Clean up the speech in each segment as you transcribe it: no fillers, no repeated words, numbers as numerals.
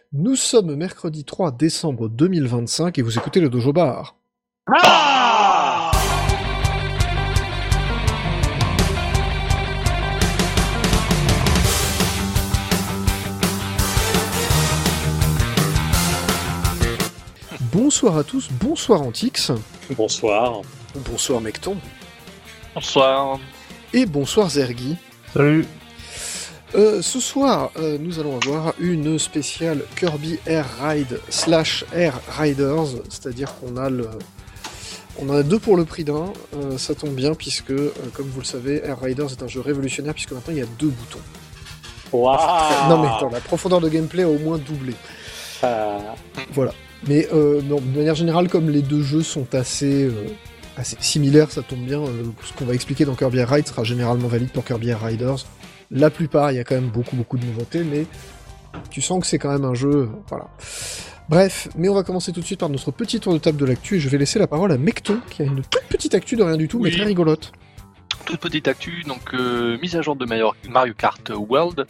Nous sommes mercredi 3 décembre 2025 et vous écoutez le Dojo Bar. Ah! Bonsoir à tous, bonsoir Antix. Bonsoir. Bonsoir Mecton. Bonsoir. Et bonsoir Zergi. Salut. Ce soir, nous allons avoir une spéciale Kirby Air Ride / Air Riders, c'est-à-dire qu'on a on en a deux pour le prix d'un. Ça tombe bien puisque, comme vous le savez, Air Riders est un jeu révolutionnaire puisque maintenant il y a 2 boutons. Waouh! Non mais attends, la profondeur de gameplay a au moins doublé. Voilà. Mais non, de manière générale, comme les deux jeux sont assez similaires, ça tombe bien. Ce qu'on va expliquer dans Kirby Air Ride sera généralement valide pour Kirby Air Riders. La plupart, il y a quand même beaucoup de nouveautés, mais tu sens que c'est quand même un jeu... voilà. Bref, mais on va commencer tout de suite par notre petit tour de table de l'actu, et je vais laisser la parole à Mecton, qui a une toute petite actu de rien du tout, mais Oui. très rigolote. Toute petite actu, donc mise à jour de Mario Kart World.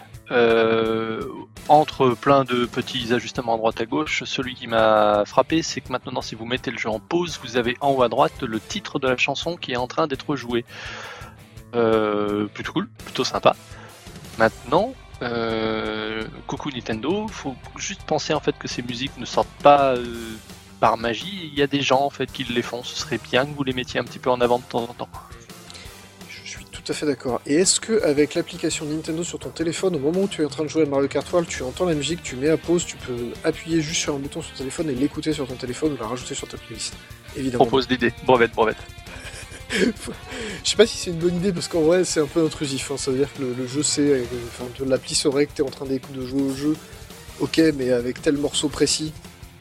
Entre plein de petits ajustements à droite à gauche, celui qui m'a frappé, c'est que maintenant, si vous mettez le jeu en pause, vous avez en haut à droite le titre de la chanson qui est en train d'être joué. Plutôt cool, plutôt sympa. Maintenant, coucou Nintendo, faut juste penser en fait que ces musiques ne sortent pas par magie. Il y a des gens en fait qui les font. Ce serait bien que vous les mettiez un petit peu en avant de temps en temps. Je suis tout à fait d'accord. Et est-ce que avec l'application Nintendo sur ton téléphone, au moment où tu es en train de jouer à Mario Kart World, tu entends la musique, tu mets à pause, tu peux appuyer juste sur un bouton sur ton téléphone et l'écouter sur ton téléphone ou la rajouter sur ta playlist? Évidemment. Propose l'idée, brevette. Je sais pas si c'est une bonne idée parce qu'en vrai c'est un peu intrusif, hein. Ça veut dire que le jeu sait, l'appli saurait que t'es en train de jouer au jeu, ok, mais avec tel morceau précis.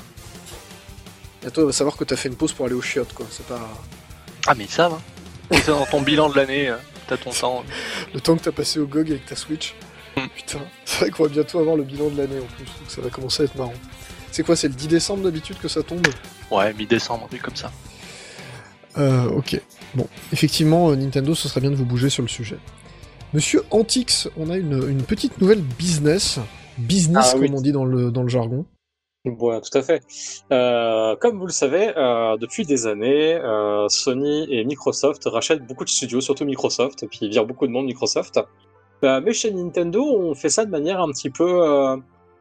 Et toi, on va savoir que t'as fait une pause pour aller aux chiottes, quoi. C'est pas Ah mais ça va. C'est dans ton bilan de l'année, t'as ton temps. le temps que t'as passé au GOG avec ta Switch. Putain, c'est vrai qu'on va bientôt avoir le bilan de l'année en plus, donc ça va commencer à être marrant. C'est quoi, c'est le 10 décembre d'habitude que ça tombe? Ouais, mi-décembre, mais comme ça. Ok. Bon, effectivement, Nintendo, ce serait bien de vous bouger sur le sujet. Monsieur Antix, on a une petite nouvelle business, Oui. comme on dit dans le jargon. Voilà, tout à fait. Comme vous le savez, depuis des années, Sony et Microsoft rachètent beaucoup de studios, surtout Microsoft, et puis ils virent beaucoup de monde Microsoft. Mais chez Nintendo, on fait ça de manière un petit peu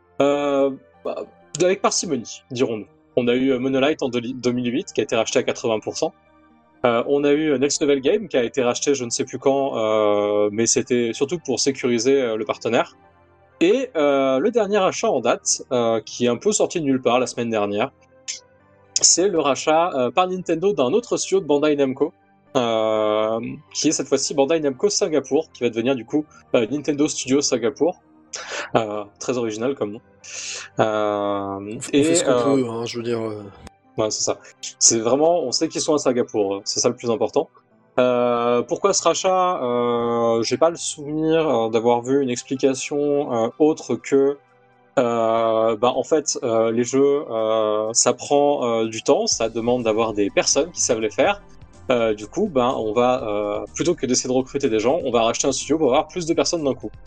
avec parcimonie, dirons-nous. On a eu Monolith en 2008 qui a été racheté à 80%. On a eu Next Level Game qui a été racheté je ne sais plus quand, mais c'était surtout pour sécuriser le partenaire. Et le dernier achat en date, qui est un peu sorti de nulle part la semaine dernière, c'est le rachat par Nintendo d'un autre studio de Bandai Namco, qui est cette fois-ci Bandai Namco Singapour, qui va devenir du coup Nintendo Studio Singapour. Très original comme nom. On fait ce qu'on peut, hein, je veux dire... Ouais, c'est ça. C'est vraiment, on sait qu'ils sont à Singapour, c'est ça le plus important. Pourquoi ce rachat? J'ai pas le souvenir d'avoir vu une explication autre que, en fait, les jeux, ça prend du temps, ça demande d'avoir des personnes qui savent les faire. Du coup, on va plutôt que d'essayer de recruter des gens, on va racheter un studio pour avoir plus de personnes d'un coup.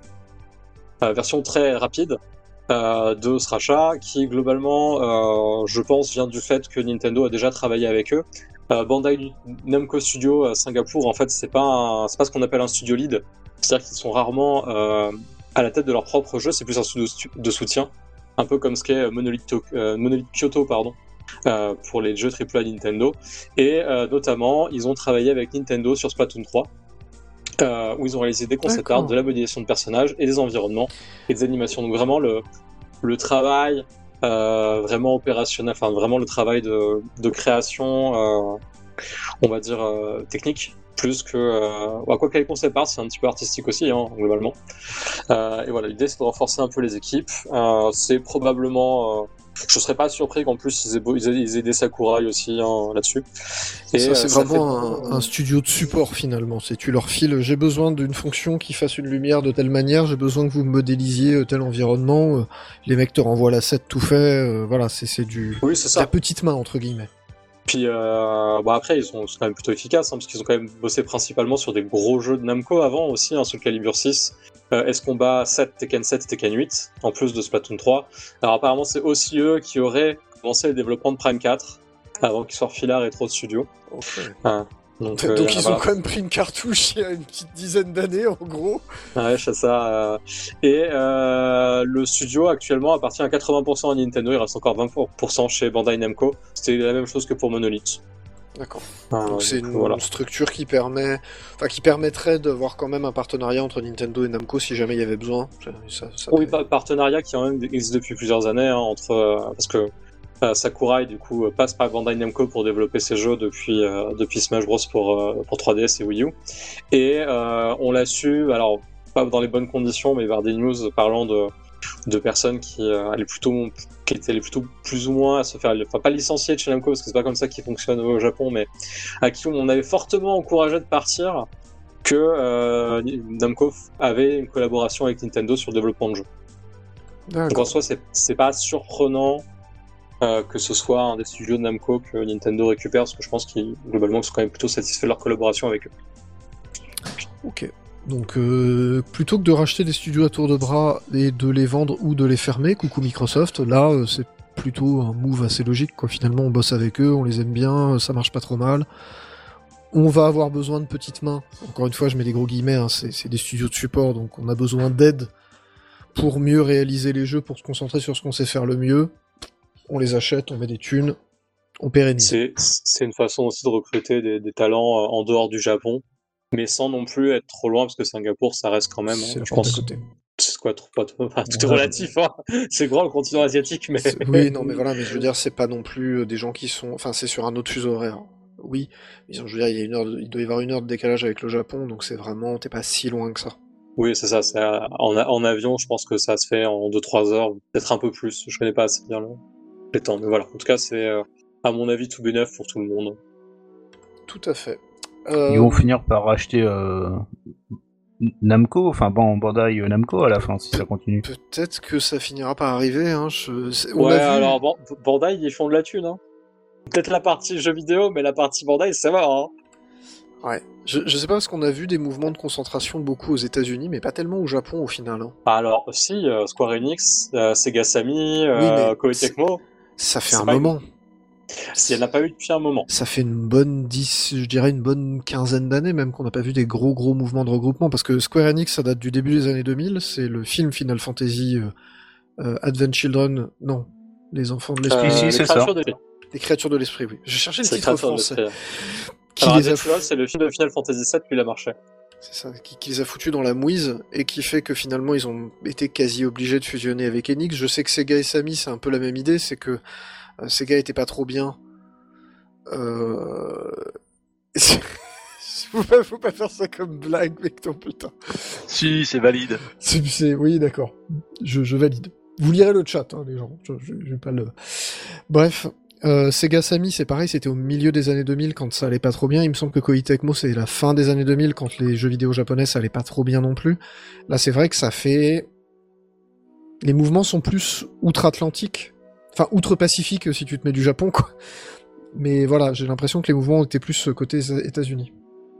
Version très rapide de ce rachat, qui globalement, je pense, vient du fait que Nintendo a déjà travaillé avec eux. Bandai Namco Studio à Singapour, en fait, c'est pas ce qu'on appelle un studio lead. C'est-à-dire qu'ils sont rarement à la tête de leur propre jeu, c'est plus un studio de soutien, un peu comme ce qu'est Monolith Kyoto, pour les jeux AAA Nintendo. Et notamment, ils ont travaillé avec Nintendo sur Splatoon 3. Où ils ont réalisé des concept art, de la modélisation de personnages et des environnements et des animations. Donc vraiment le travail vraiment opérationnel, enfin vraiment le travail de création, on va dire technique, plus que quoi que les concept art, c'est un petit peu artistique aussi, hein, globalement. Et voilà, l'idée c'est de renforcer un peu les équipes. C'est probablement je serais pas surpris qu'en plus ils aient des Sakurai aussi, hein, là-dessus. Et ça, c'est ça vraiment un studio de support finalement. C'est tu leur files, j'ai besoin d'une fonction qui fasse une lumière de telle manière, j'ai besoin que vous modélisiez tel environnement. Les mecs te renvoient l'asset tout fait. Voilà, c'est du Oui, c'est ça. la petite main entre guillemets. Puis après ils sont quand même plutôt efficaces parce qu'ils ont quand même bossé principalement sur des gros jeux de Namco avant aussi, Soul Calibur 6, S-Combat 7, Tekken 7 et Tekken 8, en plus de Splatoon 3. Alors apparemment c'est aussi eux qui auraient commencé le développement de Prime 4 avant qu'il soit refilé à Retro Studio. Okay. Donc ils ont quand même pris une cartouche il y a une petite dizaine d'années en gros. Ouais, c'est ça. Et le studio actuellement appartient à 80% à Nintendo, il reste encore 20% chez Bandai Namco. C'était la même chose que pour Monolith. D'accord. Donc c'est une structure qui permettrait d'avoir quand même un partenariat entre Nintendo et Namco si jamais il y avait besoin. Oui, partenariat qui en même existe depuis plusieurs années parce que Sakurai du coup passe par Bandai Namco pour développer ses jeux depuis Smash Bros pour 3DS et Wii U. Et on l'a su, alors pas dans les bonnes conditions, mais vers des news parlant de personnes qui étaient plutôt plus ou moins à se faire, enfin pas licencier de chez Namco parce que c'est pas comme ça qui fonctionne au Japon, mais à qui on avait fortement encouragé de partir, que Namco avait une collaboration avec Nintendo sur le développement de jeux. D'accord. Donc en soi c'est pas surprenant que ce soit un des studios de Namco que Nintendo récupère, parce que je pense qu'ils globalement sont quand même plutôt satisfaits de leur collaboration avec eux. Ok. Donc plutôt que de racheter des studios à tour de bras et de les vendre ou de les fermer, coucou Microsoft, là c'est plutôt un move assez logique, quoi. Finalement on bosse avec eux, on les aime bien, ça marche pas trop mal. On va avoir besoin de petites mains. Encore une fois je mets des gros guillemets, c'est des studios de support, donc on a besoin d'aide pour mieux réaliser les jeux, pour se concentrer sur ce qu'on sait faire le mieux. On les achète, on met des thunes, on pérennise. C'est une façon aussi de recruter des talents en dehors du Japon, mais sans non plus être trop loin, parce que Singapour, ça reste quand même... C'est je pense, à côté. C'est quoi, tout est relatif, hein. C'est grand le continent asiatique, mais... Oui, non, mais voilà, mais je veux dire, c'est pas non plus des gens qui sont... Enfin, c'est sur un autre fuseau horaire. Oui, mais je veux dire, il doit y avoir 1 heure de décalage avec le Japon, donc c'est vraiment... T'es pas si loin que ça. Oui, c'est ça. En avion, je pense que ça se fait en 2-3 heures, peut-être un peu plus. Je connais pas assez bien les temps, mais voilà. En tout cas, c'est, à mon avis, tout bénef pour tout le monde. Tout à fait. Ils vont finir par racheter Namco, enfin Bandai Namco à la fin, si ça continue. Peut-être que ça finira par arriver. Hein. Alors Bandai, ils font de la thune. Hein. Peut-être la partie jeux vidéo, mais la partie Bandai, ça va. Hein. Ouais. Je sais pas, parce qu'on a vu des mouvements de concentration beaucoup aux États-Unis, mais pas tellement au Japon au final. Hein. Alors, si, Square Enix, Sega Sammy, Koei Tecmo. Ça fait un moment. Il n'y en a pas eu depuis un moment. Ça fait une bonne quinzaine d'années même qu'on n'a pas vu des gros mouvements de regroupement, parce que Square Enix, ça date du début des années 2000, c'est le film Final Fantasy Advent Children, non, les enfants de l'esprit. C'est ça. Les créatures de l'esprit, oui. Je cherchais le titre français. C'est le film de Final Fantasy VII qui l'a marché. C'est ça, qui les a foutus dans la mouise, et qui fait que finalement ils ont été quasi obligés de fusionner avec Enix. Je sais que Sega et Sammy, c'est un peu la même idée, c'est que Sega était pas trop bien. Faut pas faire ça comme blague, mec, ton putain. Si, c'est valide. Oui, d'accord. Je valide. Vous lirez le chat, hein, les gens. Je vais pas le... Bref... Sega Sammy, c'est pareil, c'était au milieu des années 2000 quand ça allait pas trop bien. Il me semble que Koei Tecmo, c'est la fin des années 2000 quand les jeux vidéo japonais ça allait pas trop bien non plus. Là, c'est vrai que ça fait... Les mouvements sont plus outre-Atlantique, enfin outre-Pacifique si tu te mets du Japon, quoi. Mais voilà, j'ai l'impression que les mouvements étaient plus côté États-Unis.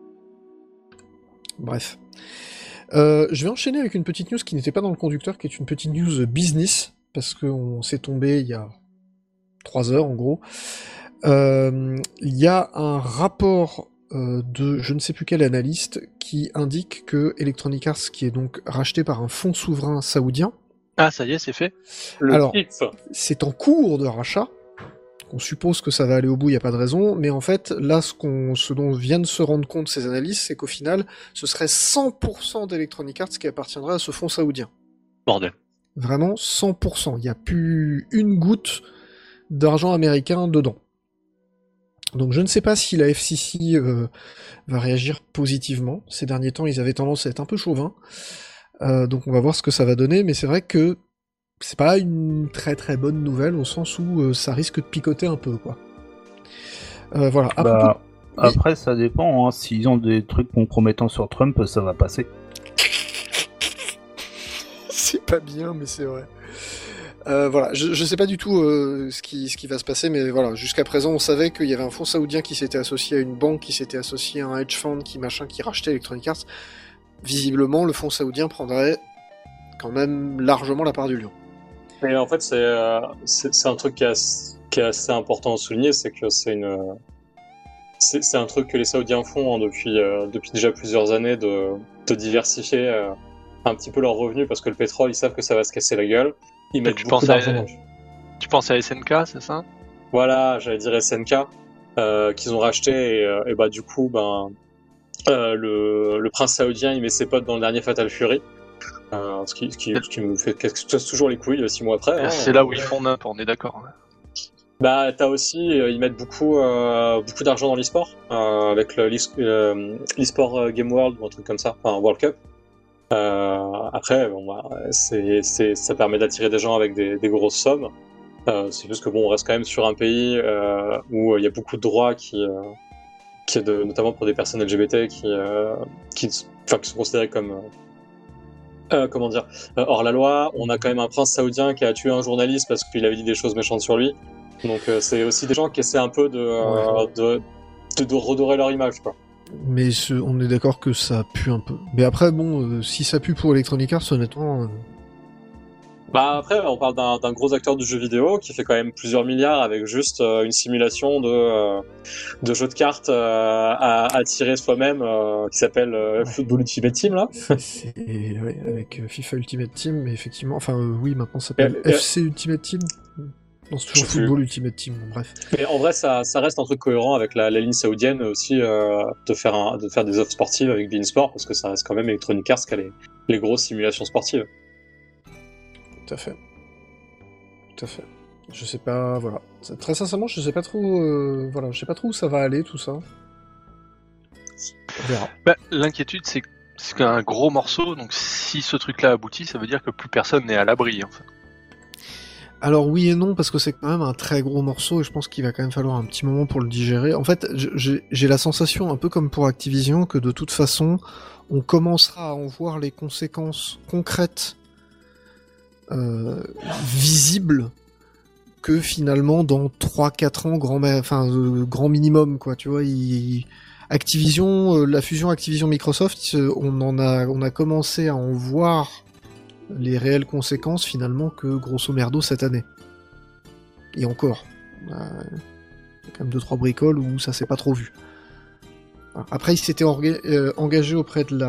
Bref. Je vais enchaîner avec une petite news qui n'était pas dans le conducteur, qui est une petite news business, parce qu'on s'est tombé il y a 3 heures en gros. Il y a un rapport de je ne sais plus quel analyste qui indique que Electronic Arts, qui est donc racheté par un fonds souverain saoudien... Ah, ça y est, c'est fait. Alors, c'est en cours de rachat. On suppose que ça va aller au bout, il n'y a pas de raison, mais en fait, là, ce dont viennent se rendre compte ces analystes, c'est qu'au final, ce serait 100% d'Electronic Arts qui appartiendrait à ce fonds saoudien. Bordel. Vraiment 100%. Il n'y a plus une goutte d'argent américain dedans. Donc je ne sais pas si la FCC va réagir positivement. Ces derniers temps, ils avaient tendance à être un peu chauvins. Donc on va voir ce que ça va donner, mais c'est vrai que c'est pas une très très bonne nouvelle au sens où ça risque de picoter un peu, quoi. Voilà. Après, ça dépend. Hein. S'ils ont des trucs compromettants sur Trump, ça va passer. C'est pas bien, mais c'est vrai. Voilà, je sais pas du tout ce qui va se passer, mais voilà, jusqu'à présent, on savait qu'il y avait un fonds saoudien qui s'était associé à une banque, qui s'était associé à un hedge fund, qui rachetait Electronic Arts. Visiblement, le fonds saoudien prendrait quand même largement la part du lion. Et en fait, c'est un truc qui est assez important à souligner, c'est que c'est un truc que les Saoudiens font depuis déjà plusieurs années de diversifier un petit peu leurs revenus, parce que le pétrole, ils savent que ça va se casser la gueule. Ils mettent beaucoup d'argent. Tu penses à SNK, c'est ça? Voilà, j'allais dire SNK, qu'ils ont racheté, et bah du coup, le prince saoudien, il met ses potes dans le dernier Fatal Fury. Ce qui me fait toujours les couilles 6 mois après. Hein. C'est là où ils font n'importe, on est d'accord. Bah, t'as aussi, ils mettent beaucoup d'argent dans l'e-sport, avec l'e-sport Game World ou un truc comme ça, enfin World Cup. Après, bon, ça permet d'attirer des gens avec des grosses sommes. C'est juste que bon, on reste quand même sur un pays où il y a beaucoup de droits notamment pour des personnes LGBT qui sont considérées comme comment dire, hors la loi. On a quand même un prince saoudien qui a tué un journaliste parce qu'il avait dit des choses méchantes sur lui. Donc c'est aussi des gens qui essaient un peu de redorer leur image, quoi. Mais on est d'accord que ça pue un peu. Mais après, bon, si ça pue pour Electronic Arts, honnêtement... Bah après, on parle d'un gros acteur du jeu vidéo qui fait quand même plusieurs milliards avec juste une simulation de jeu de cartes à tirer soi-même qui s'appelle Football Ultimate Team, là. Ouais, avec FIFA Ultimate Team, mais effectivement... Enfin, oui, maintenant ça s'appelle FC Ultimate Team. Non, c'est toujours Football Ultimate Team, bref. Mais en vrai, ça reste un truc cohérent avec la ligne saoudienne aussi, de faire des offres sportives avec beIN Sport, parce que ça reste quand même Electronic Arts qui a les grosses simulations sportives. Tout à fait. Je sais pas, voilà. Très sincèrement, je sais pas trop, je sais pas trop où ça va aller, tout ça. On verra. Bah, l'inquiétude, c'est qu'un gros morceau, donc si ce truc-là aboutit, ça veut dire que plus personne n'est à l'abri, en fait. Alors oui et non, parce que c'est quand même un très gros morceau, et je pense qu'il va quand même falloir un petit moment pour le digérer. En fait, j'ai la sensation, un peu comme pour Activision, que de toute façon, on commencera à en voir les conséquences concrètes visible que finalement dans 3-4 ans grand minimum, quoi, tu vois. Activision, la fusion Activision-Microsoft, on a commencé à en voir les réelles conséquences finalement que grosso merdo cette année. Et encore, il y a quand même 2-3 bricoles où ça s'est pas trop vu. Après, il s'était engagé auprès de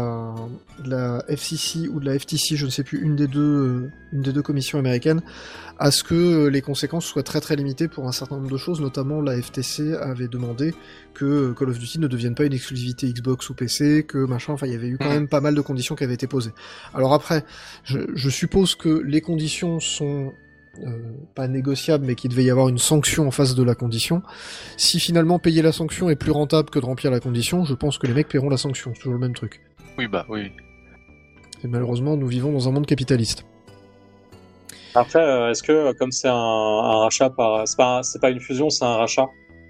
la FCC ou de la FTC, je ne sais plus, une des deux commissions américaines, à ce que les conséquences soient très très limitées pour un certain nombre de choses. Notamment, la FTC avait demandé que Call of Duty ne devienne pas une exclusivité Xbox ou PC, que machin. Enfin, il y avait eu quand même pas mal de conditions qui avaient été posées. Alors après, je suppose que les conditions sont pas négociable, mais qu'il devait y avoir une sanction en face de la condition. Si finalement payer la sanction est plus rentable que de remplir la condition, je pense que les mecs paieront la sanction, c'est toujours le même truc. Oui, bah oui. Et malheureusement, nous vivons dans un monde capitaliste. Après, est-ce que comme c'est un rachat c'est pas une fusion, c'est un rachat,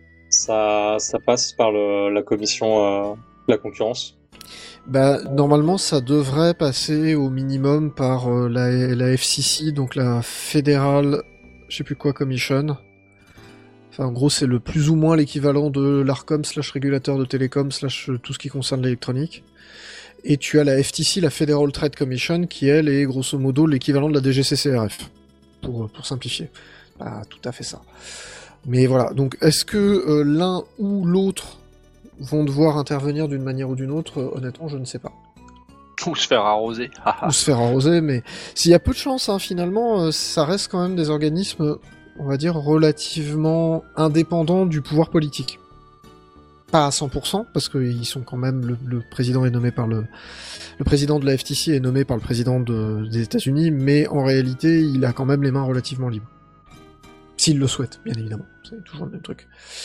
ça passe par la commission de la concurrence? Bah, normalement, ça devrait passer au minimum par la FCC, donc la Federal, je sais plus quoi, Commission. Enfin, en gros, c'est le plus ou moins l'équivalent de l'ARCOM / régulateur de télécom / tout ce qui concerne l'électronique. Et tu as la FTC, la Federal Trade Commission, qui elle est grosso modo l'équivalent de la DGCCRF, pour simplifier. Pas tout à fait ça. Mais voilà, donc est-ce que l'un ou l'autre vont devoir intervenir d'une manière ou d'une autre, honnêtement, je ne sais pas. Ou se faire arroser. Ou se faire arroser, mais s'il y a peu de chance, hein, finalement, ça reste quand même des organismes, on va dire, relativement indépendants du pouvoir politique. Pas à 100%, parce qu'ils sont quand même, le président est nommé par le président de la FTC est nommé par le président des États-Unis, mais en réalité, il a quand même les mains relativement libres. S'il le souhaite, bien évidemment. C'est toujours le même truc.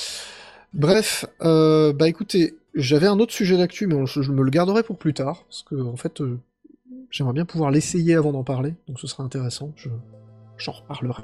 Bref, bah écoutez, j'avais un autre sujet d'actu, mais je me le garderai pour plus tard, parce que en fait, j'aimerais bien pouvoir l'essayer avant d'en parler, donc ce sera intéressant, j'en reparlerai.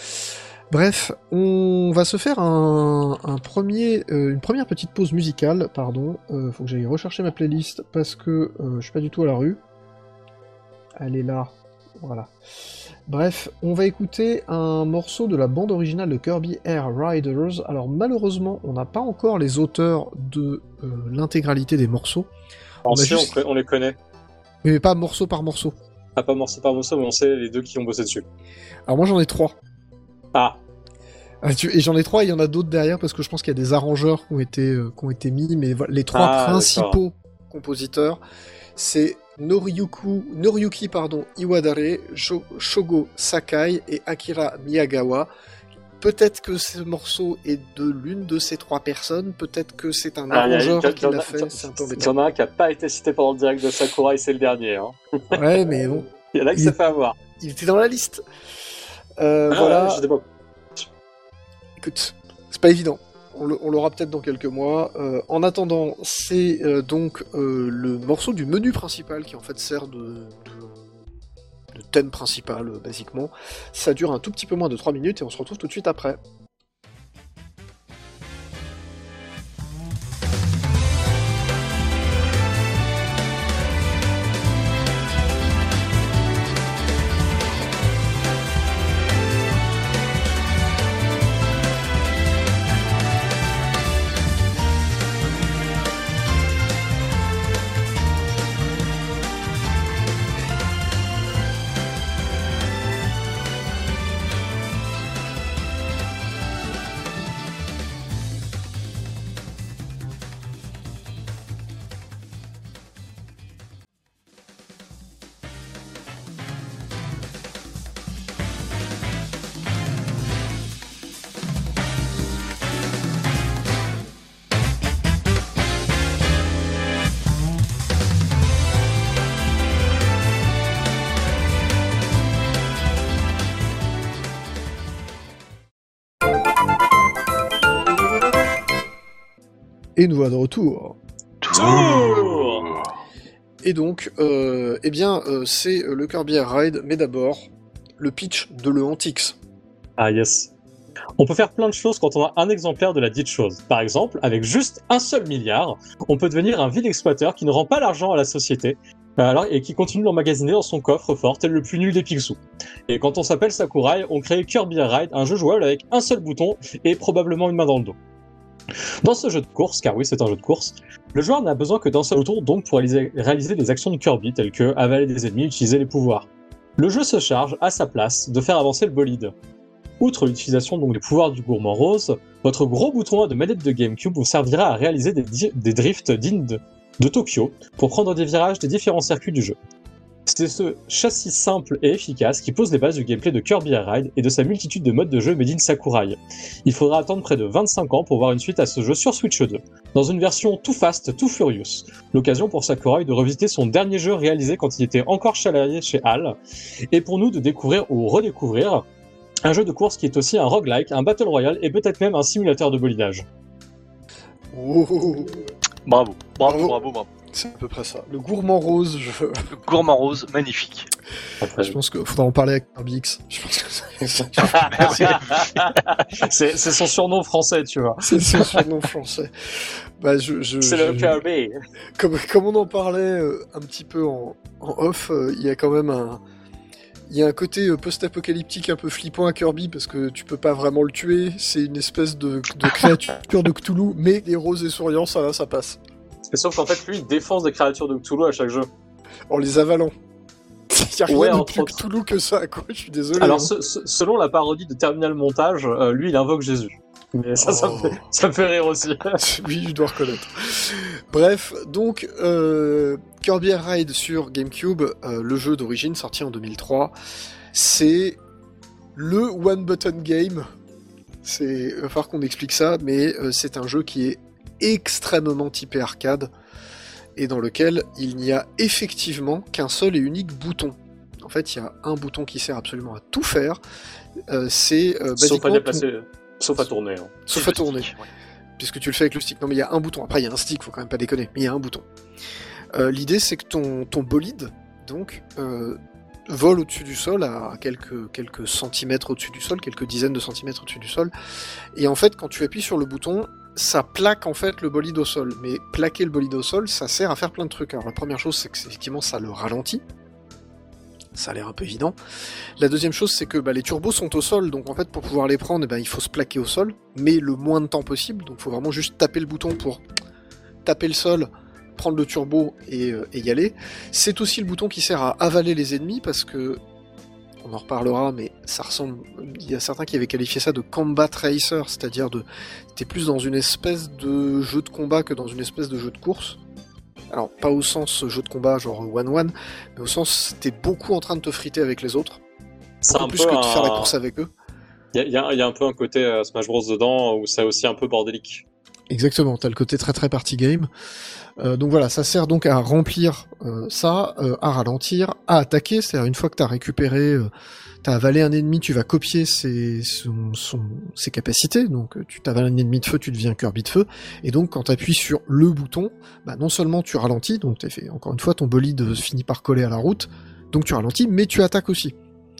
Bref, on va se faire une première petite pause musicale, pardon, faut que j'aille rechercher ma playlist, parce que je suis pas du tout à la rue. Elle est là, Voilà. Bref, on va écouter un morceau de la bande originale de Kirby Air Riders. Alors malheureusement, on n'a pas encore les auteurs de l'intégralité des morceaux. On les connaît. Mais pas morceau par morceau. Ah, pas morceau par morceau, mais on sait les deux qui ont bossé dessus. Alors moi j'en ai 3. Ah. Et j'en ai 3, et il y en a d'autres derrière, parce que je pense qu'il y a des arrangeurs qui ont été mis, mais les 3 principaux compositeurs, c'est Noriyuki Iwadare, Shogo Sakai et Akira Miyagawa. Peut-être que ce morceau est de l'une de ces 3 personnes, peut-être que c'est un arrangeur qui l'a fait, c'est un peu embêtant. Il y en a un qui n'a pas été cité pendant le direct de Sakurai, c'est le dernier. Hein. Ouais, mais bon. Il y en a qui s'est fait avoir. Il était dans la liste. Voilà. Je sais pas. Écoute, c'est pas évident. On l'aura peut-être dans quelques mois. En attendant, c'est donc le morceau du menu principal qui en fait sert de thème principal, basiquement. Ça dure un tout petit peu moins de 3 minutes et on se retrouve tout de suite après. Et nous voilà de retour. Et donc, c'est le Kirby Air Ride, mais d'abord, le pitch de le Antix. Ah yes. On peut faire plein de choses quand on a un exemplaire de la dite chose. Par exemple, avec juste 1 seul milliard, on peut devenir un vil exploiteur qui ne rend pas l'argent à la société, et qui continue de l'emmagasiner dans son coffre-fort, tel le plus nul des Picsou. Et quand on s'appelle Sakurai, on crée Kirby Air Ride, un jeu jouable avec un seul bouton et probablement une main dans le dos. Dans ce jeu de course, car oui c'est un jeu de course, le joueur n'a besoin que d'un seul bouton donc pour réaliser des actions de Kirby telles que avaler des ennemis, utiliser les pouvoirs. Le jeu se charge, à sa place, de faire avancer le bolide. Outre l'utilisation donc des pouvoirs du gourmand rose, votre gros bouton de manette de GameCube vous servira à réaliser des drifts dignes de Tokyo pour prendre des virages des différents circuits du jeu. C'est ce châssis simple et efficace qui pose les bases du gameplay de Kirby Air Ride et de sa multitude de modes de jeu made in Sakurai. Il faudra attendre près de 25 ans pour voir une suite à ce jeu sur Switch 2, dans une version Too Fast, Too Furious. L'occasion pour Sakurai de revisiter son dernier jeu réalisé quand il était encore salarié chez HAL, et pour nous de découvrir ou redécouvrir un jeu de course qui est aussi un roguelike, un battle royale et peut-être même un simulateur de bolidage. Oh. Bravo. C'est à peu près ça. Le gourmand rose. Le gourmand rose, magnifique. Je pense qu'il faudra en parler avec Kirby X. Je pense que c'est son surnom français, tu vois. C'est son surnom français. Bah, c'est le Kirby. Comme on en parlait un petit peu en off, il y a quand même il y a un côté post-apocalyptique un peu flippant à Kirby parce que tu peux pas vraiment le tuer. C'est une espèce de créature de Cthulhu, mais des roses et souriants, ça passe. Mais sauf qu'en fait, lui, il défonce des créatures de Cthulhu à chaque jeu. En les avalant. Il y a rien de plus Cthulhu que ça, quoi. Je suis désolé. Alors, selon la parodie de Terminal Montage, lui, il invoque Jésus. Mais ça me fait rire aussi. Oui, je dois reconnaître. Bref, donc, Kirby Air Ride sur GameCube, le jeu d'origine, sorti en 2003, c'est le one-button game. Il va falloir qu'on explique ça, mais c'est un jeu qui est extrêmement typé arcade, et dans lequel il n'y a effectivement qu'un seul et unique bouton. En fait, il y a un bouton qui sert absolument à tout faire. C'est basiquement... Sauf à tourner. Hein. Sauf à tourner. Ouais. Puisque tu le fais avec le stick. Non mais il y a un bouton. Après il y a un stick, faut quand même pas déconner. Mais il y a un bouton. L'idée c'est que ton bolide, donc, vole au-dessus du sol, à quelques centimètres au-dessus du sol, quelques dizaines de centimètres au-dessus du sol. Et en fait, quand tu appuies sur le bouton, ça plaque en fait le bolide au sol. Mais plaquer le bolide au sol, ça sert à faire plein de trucs. Alors la première chose, c'est que effectivement ça le ralentit. Ça a l'air un peu évident. La deuxième chose, c'est que les turbos sont au sol, donc en fait, pour pouvoir les prendre, il faut se plaquer au sol, mais le moins de temps possible, donc il faut vraiment juste taper le bouton pour taper le sol, prendre le turbo et y aller. C'est aussi le bouton qui sert à avaler les ennemis, parce que, on en reparlera, mais ça ressemble... Il y a certains qui avaient qualifié ça de combat racer, c'est-à-dire t'es plus dans une espèce de jeu de combat que dans une espèce de jeu de course. Alors, pas au sens jeu de combat genre 1-1, mais au sens t'es beaucoup en train de te friter avec les autres. C'est un plus que de faire la course avec eux. Il y a un peu un côté Smash Bros dedans où c'est aussi un peu bordélique. Exactement, t'as le côté très très party game. Donc voilà, ça sert donc à remplir ça, à ralentir, à attaquer, c'est-à-dire une fois que t'as récupéré, t'as avalé un ennemi, tu vas copier ses capacités, donc tu t'avales un ennemi de feu, tu deviens Kirby de feu, et donc quand t'appuies sur le bouton, non seulement tu ralentis, donc t'as fait, encore une fois, ton bolide finit par coller à la route, donc tu ralentis, mais tu attaques aussi.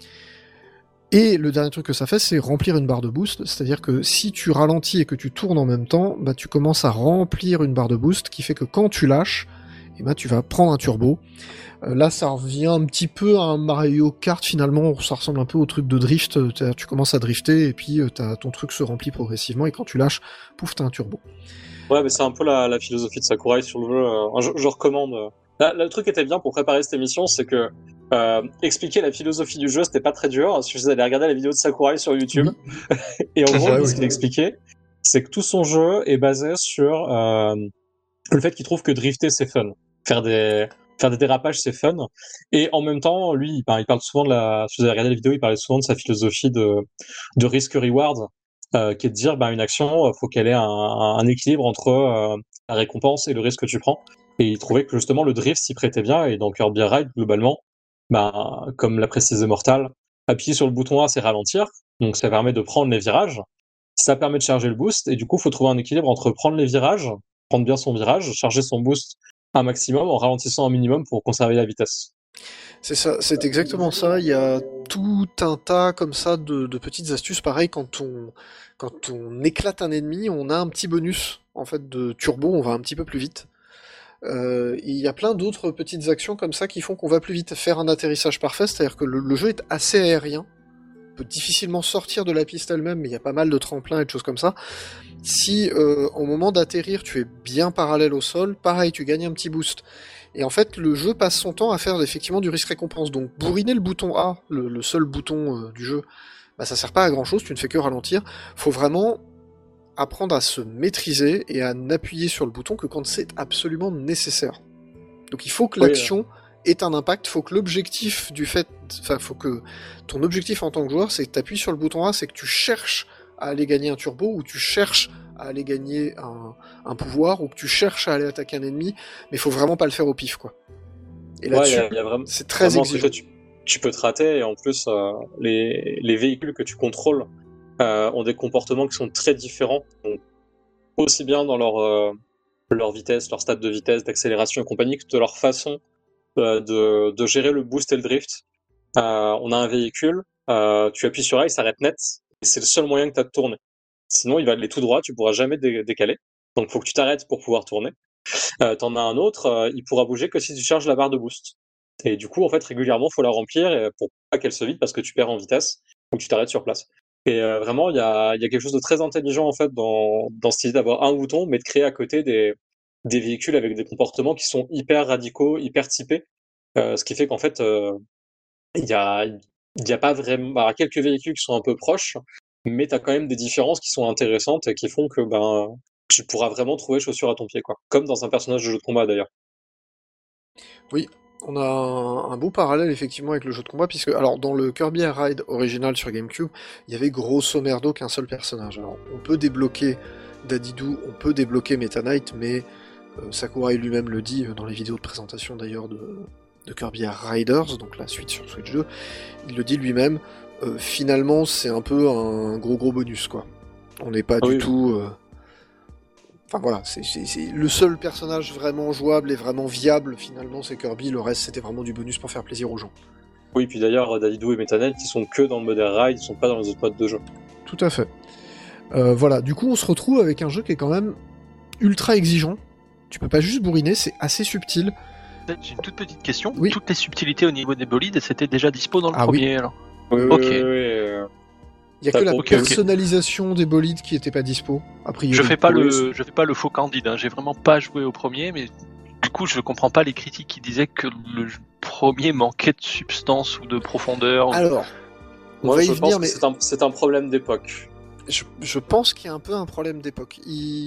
Et le dernier truc que ça fait, c'est remplir une barre de boost, c'est-à-dire que si tu ralentis et que tu tournes en même temps, tu commences à remplir une barre de boost, qui fait que quand tu lâches, tu vas prendre un turbo. Là, ça revient un petit peu à un Mario Kart, finalement, ça ressemble un peu au truc de drift, tu commences à drifter, et puis ton truc se remplit progressivement, et quand tu lâches, pouf, t'as un turbo. Ouais, mais c'est un peu la philosophie de Sakurai sur le jeu, je recommande. Le truc qui était bien pour préparer cette émission, c'est que expliquer la philosophie du jeu, c'était pas très dur. Il suffisait d'aller regarder la vidéo de Sakurai sur YouTube. Et en gros, ce qu'il expliquait, c'est que tout son jeu est basé sur le fait qu'il trouve que drifter, c'est fun. Faire des dérapages, c'est fun. Et en même temps, lui, il parle souvent si vous avez regardé la vidéo, il parlait souvent de sa philosophie de risk-reward, qui est de dire, une action, faut qu'elle ait un équilibre entre la récompense et le risque que tu prends. Et il trouvait que justement le drift s'y prêtait bien, et dans Kirby Ride, globalement, comme l'a précisé Mortal, appuyer sur le bouton A, c'est ralentir, donc ça permet de prendre les virages, ça permet de charger le boost, et du coup, il faut trouver un équilibre entre prendre les virages, prendre bien son virage, charger son boost un maximum en ralentissant un minimum pour conserver la vitesse. C'est ça, c'est exactement ça. Il y a tout un tas comme ça de petites astuces. Pareil, quand on éclate un ennemi, on a un petit bonus en fait de turbo, on va un petit peu plus vite. Il y a plein d'autres petites actions comme ça qui font qu'on va plus vite. Faire un atterrissage parfait, c'est-à-dire que le jeu est assez aérien. On peut difficilement sortir de la piste elle-même, mais il y a pas mal de tremplins et de choses comme ça. Si au moment d'atterrir, tu es bien parallèle au sol, pareil, tu gagnes un petit boost. Et en fait, le jeu passe son temps à faire effectivement du risque-récompense. Donc bourriner le bouton A, le seul bouton du jeu, ça sert pas à grand-chose, tu ne fais que ralentir. Faut vraiment apprendre à se maîtriser et à n'appuyer sur le bouton que quand c'est absolument nécessaire. Donc il faut que l'action ait un impact, faut que l'objectif faut que ton objectif en tant que joueur, c'est que tu appuies sur le bouton A, c'est que tu cherches à aller gagner un turbo, ou tu cherches à aller gagner un pouvoir, ou que tu cherches à aller attaquer un ennemi, mais il faut vraiment pas le faire au pif, quoi. Et là-dessus, c'est très exigeant. Tu peux te rater, et en plus, les véhicules que tu contrôles ont des comportements qui sont très différents, donc, aussi bien dans leur vitesse, leur stade de vitesse, d'accélération et compagnie, que de leur façon de gérer le boost et le drift. On a un véhicule, tu appuies sur A, il s'arrête net, et c'est le seul moyen que tu as de tourner. Sinon, il va aller tout droit, tu pourras jamais décaler. Donc, faut que tu t'arrêtes pour pouvoir tourner. T'en as un autre, il pourra bouger que si tu charges la barre de boost. Et du coup, en fait, régulièrement, faut la remplir pour pas qu'elle se vide parce que tu perds en vitesse. Donc, tu t'arrêtes sur place. Et vraiment, il y a quelque chose de très intelligent, en fait, dans cette idée d'avoir un bouton, mais de créer à côté des véhicules avec des comportements qui sont hyper radicaux, hyper typés. Ce qui fait qu'en fait, il y a pas vraiment, quelques véhicules qui sont un peu proches, mais t'as quand même des différences qui sont intéressantes et qui font que tu pourras vraiment trouver chaussure à ton pied, quoi. Comme dans un personnage de jeu de combat, d'ailleurs. Oui, on a un beau parallèle effectivement avec le jeu de combat, puisque alors dans le Kirby Air Ride original sur GameCube, il y avait grosso merdo qu'un seul personnage. Alors on peut débloquer Dadidou, on peut débloquer Meta Knight, mais Sakurai lui-même le dit dans les vidéos de présentation d'ailleurs de Kirby Air Riders, donc la suite sur Switch 2, il le dit lui-même, finalement c'est un peu un gros bonus, quoi. On n'est pas du tout... Enfin voilà, c'est le seul personnage vraiment jouable et vraiment viable finalement, c'est Kirby, le reste c'était vraiment du bonus pour faire plaisir aux gens. Oui, puis d'ailleurs Dadidou et Meta Knight, ils sont que dans le mode Air Ride, ils sont pas dans les autres modes de jeu. Tout à fait. Voilà, du coup on se retrouve avec un jeu qui est quand même ultra exigeant. Tu peux pas juste bourriner, c'est assez subtil. J'ai une toute petite question. Oui. Toutes les subtilités au niveau des bolides, c'était déjà dispo dans le Ah oui. premier alors. Oui, Ok. oui. Il y a que la Ok. personnalisation des bolides qui était pas dispo, a priori. Je fais pas Oui, le faux candide. J'ai vraiment pas joué au premier, mais du coup, je comprends pas les critiques qui disaient que le premier manquait de substance ou de profondeur. Alors, on Moi, va y je venir, pense mais que c'est un problème d'époque. je pense qu'il y a un peu un problème d'époque.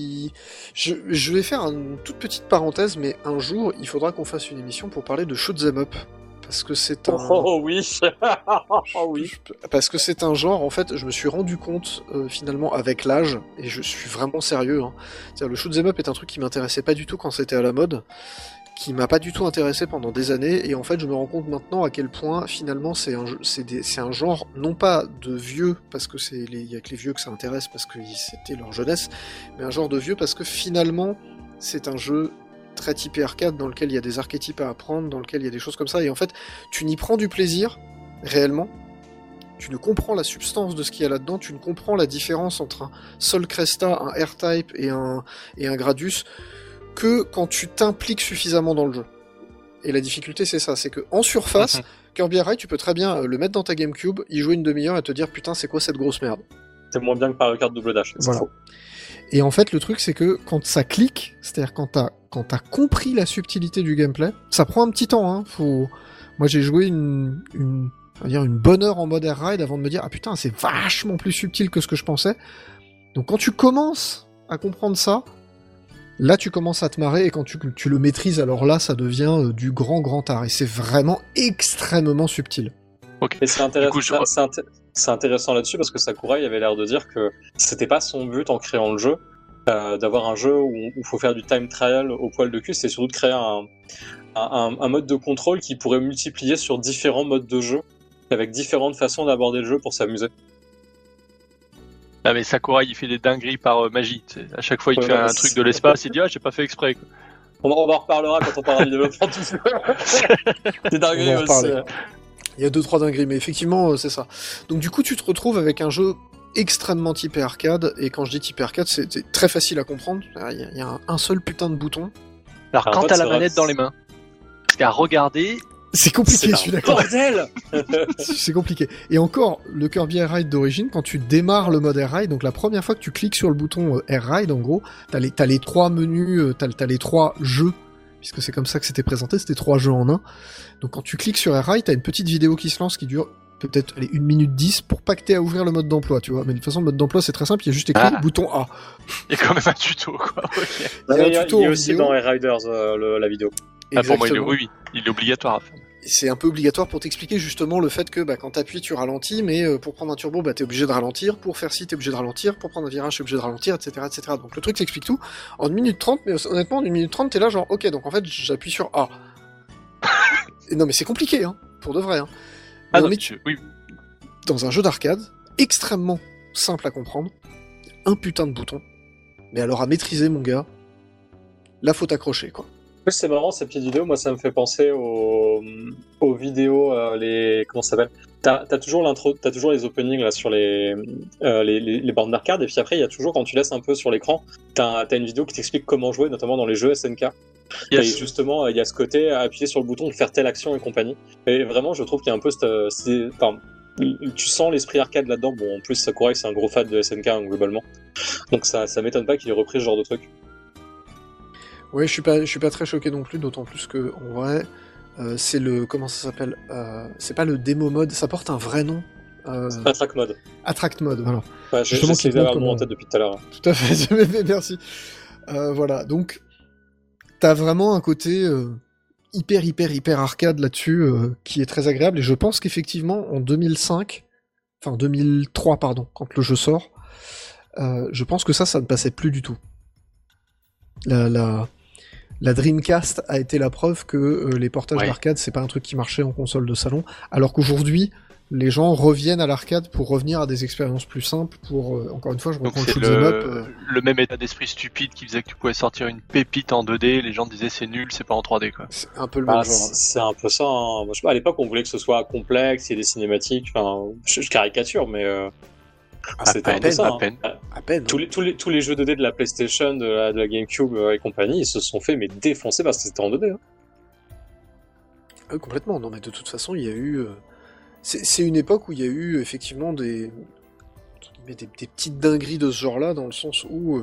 Je vais faire une toute petite parenthèse, mais un jour, il faudra qu'on fasse une émission pour parler de shoot 'em up. Parce que c'est un... Oh oui. Oh oui. Parce que c'est un genre, en fait, je me suis rendu compte, finalement, avec l'âge, et je suis vraiment sérieux, hein. C'est-à-dire, le shoot 'em up est un truc qui m'intéressait pas du tout quand c'était à la mode, qui m'a pas du tout intéressé pendant des années, et en fait, je me rends compte maintenant à quel point, finalement, c'est un genre, non pas de vieux, parce que il y a que les vieux que ça intéresse, parce que c'était leur jeunesse, mais un genre de vieux parce que, finalement, c'est un jeu très typé arcade, dans lequel il y a des archétypes à apprendre, dans lequel il y a des choses comme ça, et en fait, tu n'y prends du plaisir, réellement, tu ne comprends la substance de ce qu'il y a là-dedans, tu ne comprends la différence entre un Sol Cresta, un R-Type et un Gradius, que quand tu t'impliques suffisamment dans le jeu. Et la difficulté, c'est ça, c'est que en surface, Kirby Air Ride, tu peux très bien le mettre dans ta GameCube, y jouer une demi-heure et te dire, putain, c'est quoi cette grosse merde? C'est moins bien que Mario Kart Double Dash. Voilà. Et en fait, le truc, c'est que quand ça clique, c'est-à-dire quand t'as compris la subtilité du gameplay, ça prend un petit temps, hein. Moi, j'ai joué une bonne heure en mode Air Ride avant de me dire, ah putain, c'est vachement plus subtil que ce que je pensais. Donc quand tu commences à comprendre ça, là, tu commences à te marrer, et quand tu le maîtrises, alors là, ça devient du grand art, et c'est vraiment extrêmement subtil. Ok. Et c'est intéressant. Du coup, C'est intéressant là-dessus parce que Sakurai avait l'air de dire que c'était pas son but en créant le jeu, d'avoir un jeu où il faut faire du time trial au poil de cul, c'est surtout de créer un mode de contrôle qui pourrait multiplier sur différents modes de jeu, avec différentes façons d'aborder le jeu pour s'amuser. Ah mais Sakurai il fait des dingueries par magie. À chaque fois il fait un truc de l'espace, il dit ah j'ai pas fait exprès. Quoi. On en reparlera quand on parlera du développement tout ça. C'est dinguerie aussi. Il y a 2-3 dingueries, mais effectivement c'est ça. Donc du coup tu te retrouves avec un jeu extrêmement typé arcade, et quand je dis typé arcade c'est très facile à comprendre. Il y a un seul putain de bouton. Alors quand t'as la manette dans les mains, parce qu'à regarder... C'est compliqué, je suis d'accord. Bordel. C'est compliqué. Et encore, le Kirby Air Ride d'origine, quand tu démarres le mode Air Ride, donc la première fois que tu cliques sur le bouton Air Ride, en gros, t'as les 3 menus, t'as les 3 jeux, puisque c'est comme ça que c'était présenté, c'était 3 jeux en un. Donc quand tu cliques sur Air Ride, t'as une petite vidéo qui se lance qui dure peut-être 1 minute 10 pour pas que t'aies à ouvrir le mode d'emploi, tu vois. Mais de toute façon, le mode d'emploi c'est très simple, il y a juste écrit bouton A. Il y a quand même un tuto, quoi. Okay. Il y a aussi dans Air Riders la vidéo. Ah, pour moi, il est obligatoire à faire. C'est un peu obligatoire pour t'expliquer justement le fait que quand t'appuies tu ralentis, mais pour prendre un turbo t'es obligé de ralentir, pour faire ci t'es obligé de ralentir, pour prendre un virage t'es obligé de ralentir, etc. Donc le truc t'explique tout en 1 minute 30, mais honnêtement en 1 minute 30 t'es là genre ok, donc en fait j'appuie sur A. Et non mais c'est compliqué hein, pour de vrai hein. Ah non, oui. Dans un jeu d'arcade, extrêmement simple à comprendre, un putain de bouton, mais alors à maîtriser mon gars, là faut t'accrocher quoi. C'est marrant ces petites vidéos, moi ça me fait penser aux vidéos, comment ça s'appelle ? T'as toujours l'intro, t'as toujours les openings là sur les bornes d'arcade, et puis après il y a toujours, quand tu laisses un peu sur l'écran, t'as une vidéo qui t'explique comment jouer, notamment dans les jeux SNK. Yes. Et justement il y a ce côté à appuyer sur le bouton, de faire telle action et compagnie. Et vraiment je trouve qu'il y a un peu tu sens l'esprit arcade là-dedans. Bon en plus Sakurai c'est un gros fan de SNK hein, globalement, donc ça m'étonne pas qu'il ait repris ce genre de truc. Ouais, je suis pas très choqué non plus, d'autant plus que en vrai, c'est le comment ça s'appelle c'est pas le démo mode, ça porte un vrai nom. Attract mode. Attract mode, voilà. Ouais, j'essaie d'avoir le mot en tête depuis tout à l'heure. Tout à fait, merci. Voilà, donc t'as vraiment un côté hyper arcade là-dessus qui est très agréable, et je pense qu'effectivement en 2003 pardon, quand le jeu sort, je pense que ça ne passait plus du tout. La Dreamcast a été la preuve que les portages d'arcade, c'est pas un truc qui marchait en console de salon, alors qu'aujourd'hui, les gens reviennent à l'arcade pour revenir à des expériences plus simples, pour, encore une fois, je reprends le shoot'em up. Le même état d'esprit stupide qui faisait que tu pouvais sortir une pépite en 2D, les gens disaient c'est nul, c'est pas en 3D, quoi. C'est un peu le même genre. C'est un peu ça, hein. Moi, je sais pas, à l'époque, on voulait que ce soit complexe, il y ait des cinématiques, enfin, je caricature, mais... c'était un peu ça. À peine. Tous les jeux 2D de la PlayStation, de la GameCube et compagnie, ils se sont fait mais défoncer parce que c'était en 2D. Hein. Complètement. Non, mais de toute façon, il y a eu. C'est une époque où il y a eu effectivement des petites dingueries de ce genre-là, dans le sens où.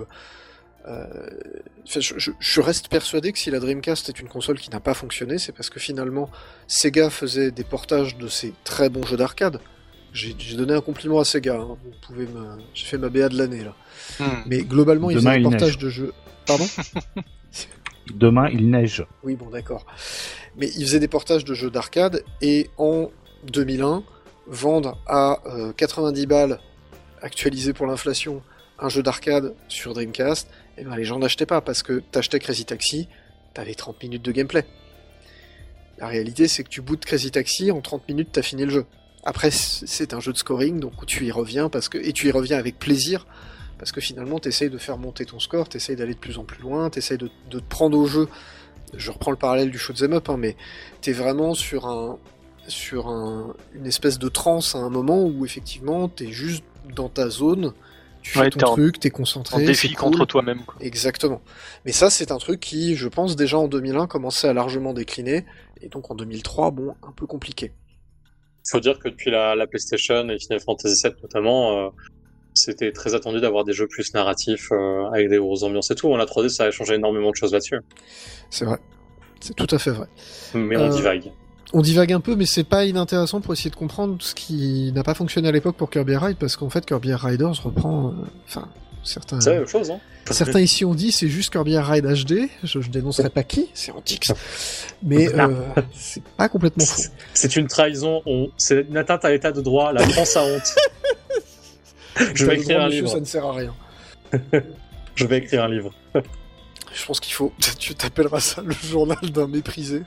Je reste persuadé que si la Dreamcast est une console qui n'a pas fonctionné, c'est parce que finalement Sega faisait des portages de ses très bons jeux d'arcade. J'ai donné un compliment à Sega, hein. J'ai fait ma BA de l'année là. Mais globalement, ils faisaient des portages de jeux. Pardon ? Demain, il neige. Oui, bon, d'accord. Mais ils faisaient des portages de jeux d'arcade et en 2001, vendre à 90 balles, actualisé pour l'inflation, un jeu d'arcade sur Dreamcast, et ben les gens n'achetaient pas parce que t'achetais Crazy Taxi, t'avais 30 minutes de gameplay. La réalité, c'est que tu bootes Crazy Taxi, en 30 minutes, t'as fini le jeu. Après, c'est un jeu de scoring, donc tu y reviens, et tu y reviens avec plaisir, parce que finalement, t'essayes de faire monter ton score, t'essayes d'aller de plus en plus loin, t'essayes de te prendre au jeu. Je reprends le parallèle du shoot'em up, hein, mais t'es vraiment sur une espèce de transe à un moment où, effectivement, t'es juste dans ta zone, tu fais ton truc, t'es concentré. En défi contre toi-même, quoi. Exactement. Mais ça, c'est un truc qui, je pense, déjà en 2001, commençait à largement décliner, et donc en 2003, bon, un peu compliqué. Il faut dire que depuis la PlayStation et Final Fantasy VII notamment, c'était très attendu d'avoir des jeux plus narratifs, avec des grosses ambiances et tout. La 3D, ça a changé énormément de choses là-dessus. C'est vrai. C'est tout à fait vrai. Mais on divague. On divague un peu, mais c'est pas inintéressant pour essayer de comprendre ce qui n'a pas fonctionné à l'époque pour Kirby Ride, parce qu'en fait, Kirby Riders reprend... certains... C'est la même chose, hein. Certains ici ont dit c'est juste Kirby Ride HD, je dénoncerai pas qui, c'est Antix, mais c'est pas complètement faux. C'est une trahison, c'est une atteinte à l'état de droit, la France a honte. Je vais écrire un livre. Ça ne sert à rien. Je vais écrire un livre. Je pense qu'il faut... Tu t'appelleras ça le journal d'un méprisé.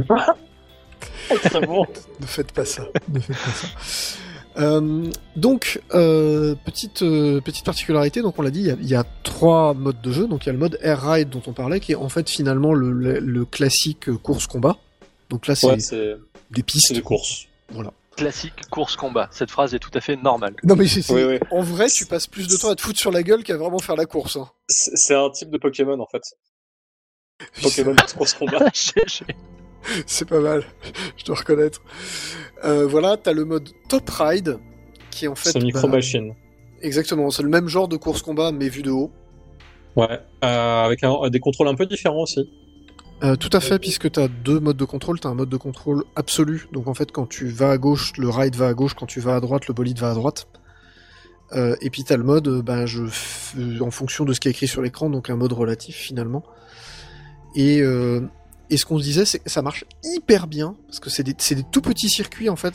Très bon. Ne faites pas ça. Donc, petite particularité, donc on l'a dit, il y a 3 modes de jeu. Donc il y a le mode Air Ride dont on parlait, qui est en fait finalement le classique course-combat. Donc là, c'est des pistes. C'est des courses. Voilà. Classique course-combat. Cette phrase est tout à fait normale. Non mais oui. En vrai, tu passes plus de temps à te foutre sur la gueule qu'à vraiment faire la course. Hein. C'est un type de Pokémon en fait. Pokémon course-combat. C'est pas mal, je dois reconnaître. Voilà, t'as le mode Top Ride, qui est en fait... C'est Micro Machine. Exactement, c'est le même genre de course-combat, mais vu de haut. Ouais, avec des contrôles un peu différents aussi. Tout à fait, puisque t'as 2 modes de contrôle. T'as un mode de contrôle absolu, donc en fait, quand tu vas à gauche, le ride va à gauche, quand tu vas à droite, le bolide va à droite. Et puis t'as le mode, en fonction de ce qui est écrit sur l'écran, donc un mode relatif, finalement. Et ce qu'on se disait, c'est que ça marche hyper bien, parce que c'est des tout petits circuits, en fait,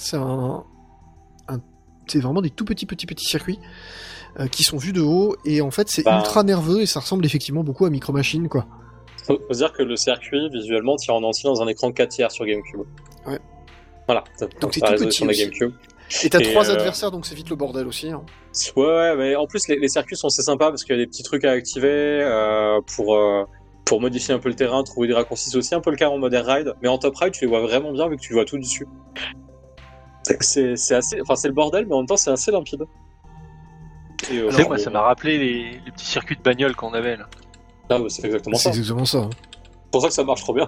c'est vraiment des tout petits circuits qui sont vus de haut, et en fait, c'est ultra nerveux, et ça ressemble effectivement beaucoup à Micro Machine, quoi. Faut dire que le circuit, visuellement, tire en entier dans un écran 4 sur GameCube. Ouais. Voilà, donc c'est tout petit aussi. GameCube. Et t'as 3 adversaires, donc c'est vite le bordel aussi. Hein. Ouais, mais en plus, les circuits sont assez sympas, parce qu'il y a des petits trucs à activer pour modifier un peu le terrain, trouver des raccourcis. C'est aussi un peu le cas en mode Air Ride, mais en Top Ride, tu les vois vraiment bien vu que tu vois tout dessus. C'est assez... Enfin, c'est le bordel, mais en même temps, c'est assez limpide. Moi, ça m'a rappelé les petits circuits de bagnole qu'on avait, là. Ah, bah, c'est exactement ça. C'est exactement ça. Hein. C'est pour ça que ça marche trop bien.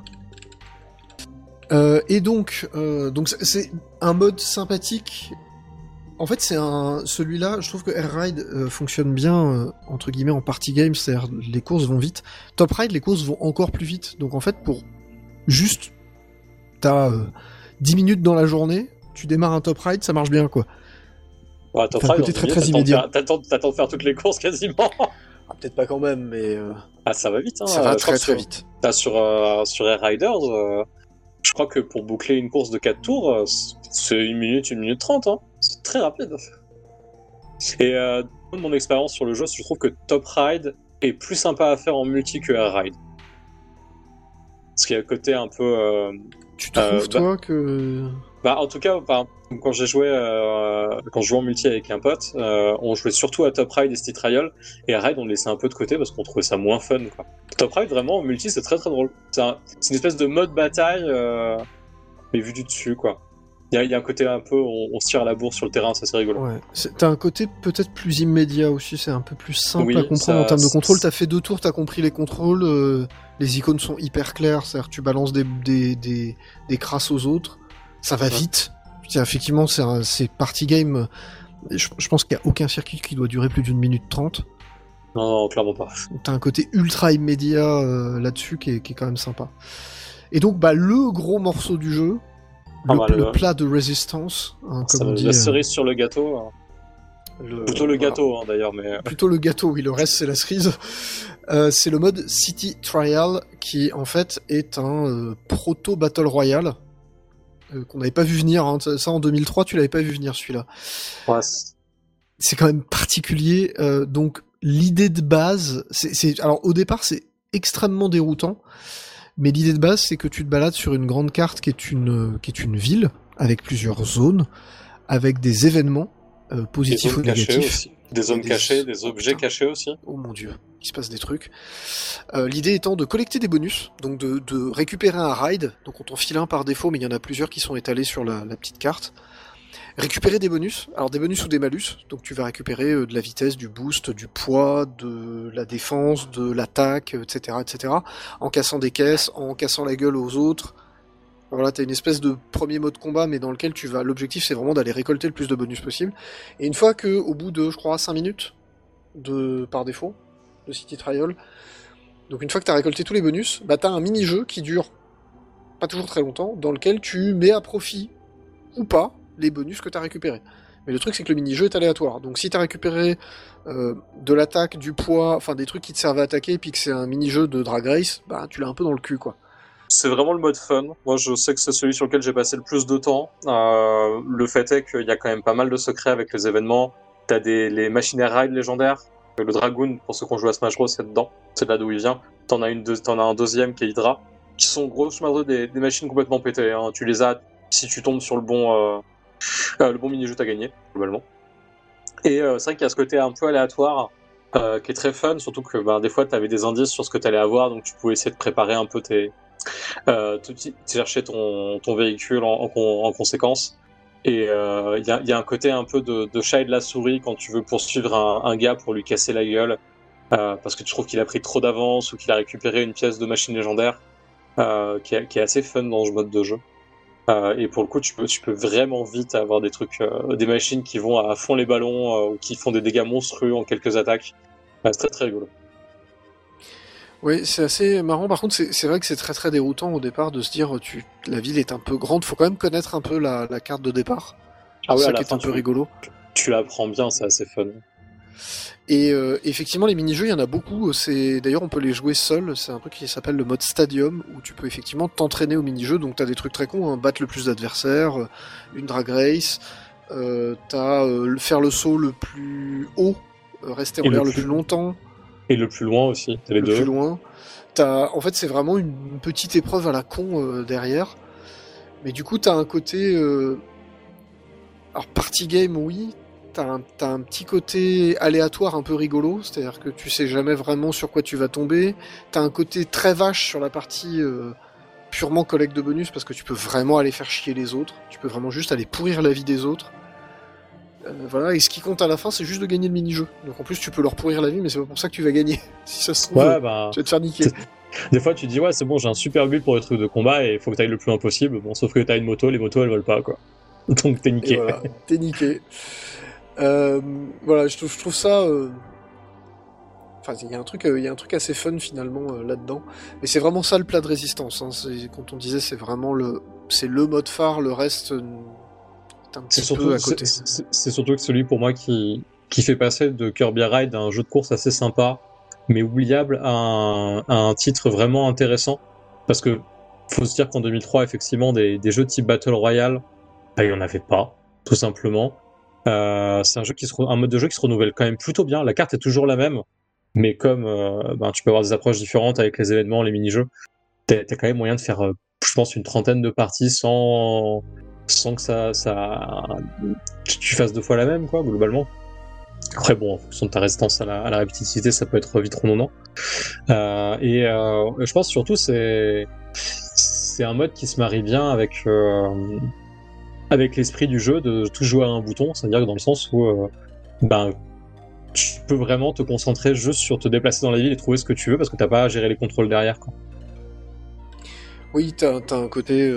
Et donc c'est un mode sympathique. En fait, celui-là, je trouve que Air Ride fonctionne bien, entre guillemets, en party game, c'est-à-dire les courses vont vite. Top Ride, les courses vont encore plus vite. Donc en fait, t'as 10 minutes dans la journée, tu démarres un Top Ride, ça marche bien, quoi. Ouais, Top Ride, un côté très immédiat. T'attends de faire toutes les courses, quasiment. Ah, peut-être pas quand même, mais... ça va vite, hein. Ça va très vite. T'as sur Air Riders... Je crois que pour boucler une course de 4 tours, c'est 1 minute 30, hein. C'est très rapide. Et mon expérience sur le jeu, je trouve que Top Ride est plus sympa à faire en multi que Air Ride. Parce qu'il y a le côté un peu... Tu trouves, toi, que... en tout cas, quand je jouais en multi avec un pote, on jouait surtout à Top Ride et City Trial, et à Ride on le laissait un peu de côté parce qu'on trouvait ça moins fun, quoi. Top Ride, vraiment, en multi, c'est très très drôle. C'est une espèce de mode bataille, mais vu du dessus, quoi. Il y a un côté un peu, on se tire à la bourre sur le terrain, ça c'est rigolo. Ouais. T'as un côté peut-être plus immédiat aussi, c'est un peu plus simple Oui, à comprendre ça- en termes de contrôle. T'as fait 2 tours, t'as compris les contrôles, les icônes sont hyper claires, c'est-à-dire que tu balances des crasses aux autres, ça va vite. Effectivement, c'est party game. Je pense qu'il n'y a aucun circuit qui doit durer plus d'1 minute 30. Non, clairement pas. T'as un côté ultra immédiat là-dessus qui est quand même sympa. Et donc, le gros morceau du jeu, le plat de résistance, hein, comme on dit. La cerise sur le gâteau. Plutôt le gâteau, d'ailleurs. Mais... Plutôt le gâteau, oui, le reste c'est la cerise. C'est le mode City Trial qui, en fait, est un proto-battle royale qu'on n'avait pas vu venir. Hein. Ça, en 2003, tu l'avais pas vu venir, celui-là. Ouais. C'est quand même particulier. Donc, l'idée de base, alors au départ, c'est extrêmement déroutant. Mais l'idée de base, c'est que tu te balades sur une grande carte qui est une ville, avec plusieurs zones, avec des événements positifs ou négatifs. Des zones cachées, des objets cachés aussi. Oh mon dieu, il se passe des trucs. L'idée étant de collecter des bonus, donc de récupérer un ride, donc on t'en file un par défaut, mais il y en a plusieurs qui sont étalés sur la petite carte. Récupérer des bonus, alors des bonus ou des malus, donc tu vas récupérer de la vitesse, du boost, du poids, de la défense, de l'attaque, etc., etc., en cassant des caisses, en cassant la gueule aux autres. Voilà, t'as une espèce de premier mode combat, mais dans lequel l'objectif c'est vraiment d'aller récolter le plus de bonus possible. Et une fois que, au bout de, je crois, 5 minutes, par défaut, de City Trial, donc une fois que t'as récolté tous les bonus, t'as un mini-jeu qui dure pas toujours très longtemps, dans lequel tu mets à profit, ou pas, les bonus que t'as récupérés. Mais le truc c'est que le mini-jeu est aléatoire. Donc si t'as récupéré de l'attaque, du poids, enfin des trucs qui te servent à attaquer, et puis que c'est un mini-jeu de Drag Race, tu l'as un peu dans le cul, quoi. C'est vraiment le mode fun. Moi, je sais que c'est celui sur lequel j'ai passé le plus de temps. Le fait est qu'il y a quand même pas mal de secrets avec les événements. T'as les machines air ride légendaires. Le Dragoon, pour ceux qui ont joué à Smash Bros, c'est dedans. C'est de là d'où il vient. T'en as un deuxième qui est Hydra, qui sont grosso modo des machines complètement pétées. Hein. Tu les as, si tu tombes sur le bon mini-jeu, t'as gagné, globalement. Et c'est vrai qu'il y a ce côté un peu aléatoire, qui est très fun, surtout que des fois t'avais des indices sur ce que t'allais avoir, donc tu pouvais essayer de préparer un peu chercher ton véhicule en conséquence. Et il y a un côté un peu de chat et de la souris quand tu veux poursuivre un gars pour lui casser la gueule, parce que tu trouves qu'il a pris trop d'avance ou qu'il a récupéré une pièce de machine légendaire, qui est assez fun dans ce mode de jeu. Et pour le coup, tu peux vraiment vite avoir des trucs, des machines qui vont à fond les ballons, ou qui font des dégâts monstrueux en quelques attaques. C'est très très rigolo. Oui, c'est assez marrant. Par contre, c'est vrai que c'est très très déroutant au départ de se dire la ville est un peu grande. Faut quand même connaître un peu la carte de départ. Ah ouais, c'est ça qui est un peu rigolo. Tu l'apprends bien, c'est assez fun. Et effectivement, les mini-jeux, il y en a beaucoup. D'ailleurs, on peut les jouer seuls. C'est un truc qui s'appelle le mode Stadium, où tu peux effectivement t'entraîner au mini-jeux. Donc, t'as des trucs très cons, hein, battre le plus d'adversaires, une drag race, faire le saut le plus haut, rester en l'air le plus longtemps. Et le plus loin aussi, t'as les deux. Le plus loin. En fait, c'est vraiment une petite épreuve à la con derrière. Mais du coup, t'as un côté... Alors, party game, oui. T'as un petit côté aléatoire un peu rigolo, c'est-à-dire que tu sais jamais vraiment sur quoi tu vas tomber. T'as un côté très vache sur la partie purement collecte de bonus, parce que tu peux vraiment aller faire chier les autres. Tu peux vraiment juste aller pourrir la vie des autres. Voilà, et ce qui compte à la fin, c'est juste de gagner le mini-jeu. Donc en plus, tu peux leur pourrir la vie, mais c'est pas pour ça que tu vas gagner. Si ça se trouve, tu vas te faire niquer. Des fois, tu dis, ouais, c'est bon, j'ai un super build pour les trucs de combat et il faut que t'ailles le plus loin possible. Bon, sauf que t'as une moto, les motos, elles volent pas, quoi. Donc t'es niqué. Voilà, t'es niqué. Voilà, je trouve ça... Enfin, il y a un truc assez fun finalement là-dedans. Mais c'est vraiment ça le plat de résistance. Hein. Quand on disait, c'est vraiment le mode phare, le reste... Un petit peu à côté. C'est surtout que celui pour moi qui fait passer de Kirby Ride à un jeu de course assez sympa, mais oubliable, à un titre vraiment intéressant. Parce que faut se dire qu'en 2003, effectivement, des jeux type Battle Royale, il y en avait pas, tout simplement. C'est un mode de jeu qui se renouvelle quand même plutôt bien. La carte est toujours la même, mais comme tu peux avoir des approches différentes avec les événements, les mini-jeux, t'as quand même moyen de faire, je pense, une trentaine de parties sans que tu fasses 2 fois la même, quoi, globalement. Après, bon, en fonction de ta résistance à la répétitivité, ça peut être vite redondant. Je pense surtout c'est un mode qui se marie bien avec avec l'esprit du jeu de tout jouer à un bouton, c'est-à-dire que dans le sens où tu peux vraiment te concentrer juste sur te déplacer dans la ville et trouver ce que tu veux parce que t'as pas à gérer les contrôles derrière, quoi. Oui, t'as un côté...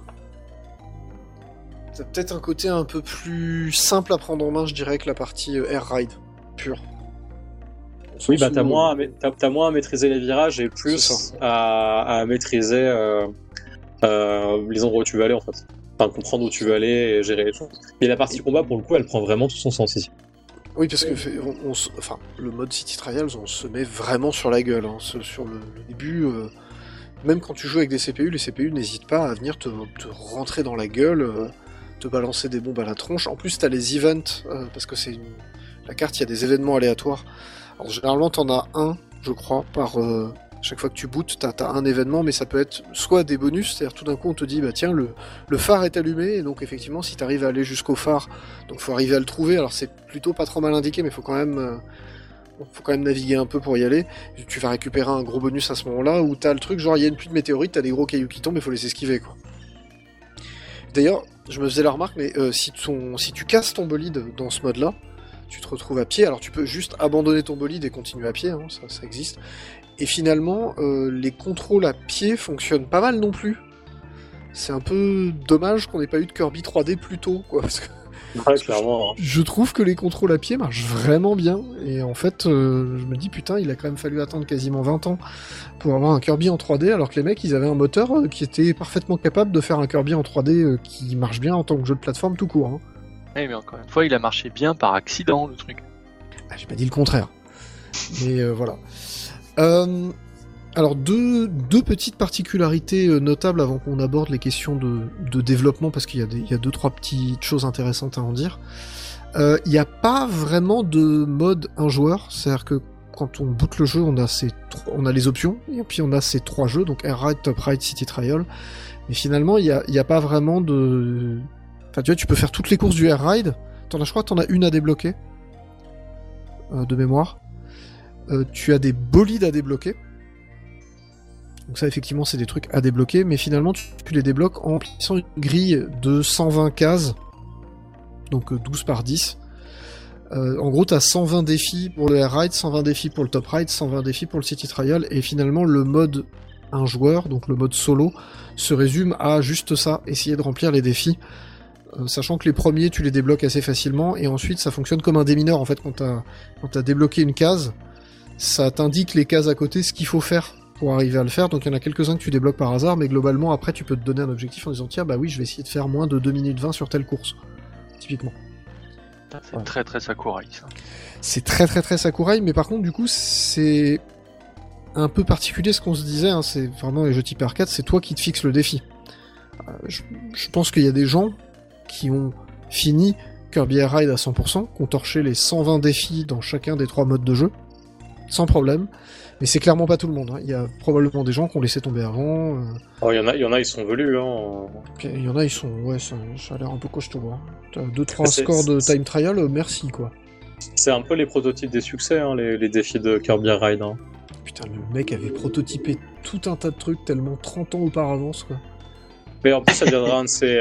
T'as peut-être un côté un peu plus simple à prendre en main, je dirais, que la partie Air Ride pure. Oui, t'as moins à maîtriser les virages et plus à maîtriser les endroits où tu veux aller, en fait. Enfin, comprendre où tu veux aller et gérer les choses. Et la partie combat, pour le coup, elle prend vraiment tout son sens ici. Oui, parce que le mode City Trials, on se met vraiment sur la gueule. Hein. Sur le début, même quand tu joues avec des CPU, les CPU n'hésitent pas à venir te rentrer dans la gueule, te balancer des bombes à la tronche. En plus, t'as les events, parce que la carte, il y a des événements aléatoires. Alors, généralement, t'en as un, je crois, par... chaque fois que tu bootes, t'as un événement, mais ça peut être soit des bonus, c'est-à-dire tout d'un coup on te dit, bah tiens, le phare est allumé, et donc effectivement, si t'arrives à aller jusqu'au phare, donc faut arriver à le trouver, alors c'est plutôt pas trop mal indiqué, mais faut quand même naviguer un peu pour y aller. Tu vas récupérer un gros bonus à ce moment-là, où t'as le truc, genre il y a une pluie de météorites, t'as des gros cailloux qui tombent, et faut les esquiver, quoi. D'ailleurs, je me faisais la remarque, mais si tu casses ton bolide dans ce mode-là, tu te retrouves à pied, alors tu peux juste abandonner ton bolide et continuer à pied, hein, ça existe. Et finalement, les contrôles à pied fonctionnent pas mal non plus. C'est un peu dommage qu'on n'ait pas eu de Kirby 3D plus tôt, quoi. Parce que, clairement. Je trouve que les contrôles à pied marchent vraiment bien. Et en fait, je me dis, putain, il a quand même fallu attendre quasiment 20 ans pour avoir un Kirby en 3D, alors que les mecs, ils avaient un moteur qui était parfaitement capable de faire un Kirby en 3D qui marche bien en tant que jeu de plateforme tout court. Hein. Oui, mais encore une fois, il a marché bien par accident, le truc. Ah, j'ai pas dit le contraire. Mais voilà. Alors deux petites particularités notables avant qu'on aborde les questions de développement, parce qu'il y a 2-3 petites choses intéressantes à en dire. Il n'y a pas vraiment de mode un joueur, c'est-à-dire que quand on boot le jeu, on a les options, et puis on a ces 3 jeux, donc Air Ride, Top Ride, City Trial, mais finalement il y a pas vraiment de... Enfin tu vois, tu peux faire toutes les courses du Air Ride, je crois que t'en as une à débloquer, de mémoire. Tu as des bolides à débloquer. Donc ça, effectivement, c'est des trucs à débloquer, mais finalement, tu les débloques en remplissant une grille de 120 cases, donc 12 par 10. En gros, t'as 120 défis pour le Air Ride, 120 défis pour le Top Ride, 120 défis pour le City Trial, et finalement, le mode un joueur, donc le mode solo, se résume à juste ça, essayer de remplir les défis. Sachant que les premiers, tu les débloques assez facilement, et ensuite, ça fonctionne comme un démineur, en fait, quand t'as débloqué une case, ça t'indique les cases à côté, ce qu'il faut faire pour arriver à le faire, donc il y en a quelques-uns que tu débloques par hasard, mais globalement, après, tu peux te donner un objectif en disant, tiens, bah oui, je vais essayer de faire moins de 2 minutes 20 sur telle course, typiquement. C'est très très Sakurai, ça. C'est très très très Sakurai, mais par contre, du coup, c'est un peu particulier ce qu'on se disait, hein, c'est vraiment les jeux type arcade, c'est toi qui te fixes le défi. Je pense qu'il y a des gens qui ont fini Kirby Air Ride à 100%, qui ont torché les 120 défis dans chacun des 3 modes de jeu, sans problème, mais c'est clairement pas tout le monde. Hein. Il y a probablement des gens qui ont laissé tomber avant. Oh, il y en a, ils sont velus. Hein. Puis, il y en a, ils sont... Ouais, ça a l'air un peu costaud. Hein. T'as 2-3 scores de time trial, merci, quoi. C'est un peu les prototypes des succès, hein, les défis de Kirby Air Ride. Hein. Putain, le mec avait prototypé tout un tas de trucs tellement 30 ans auparavant, quoi. Mais en plus, ça deviendra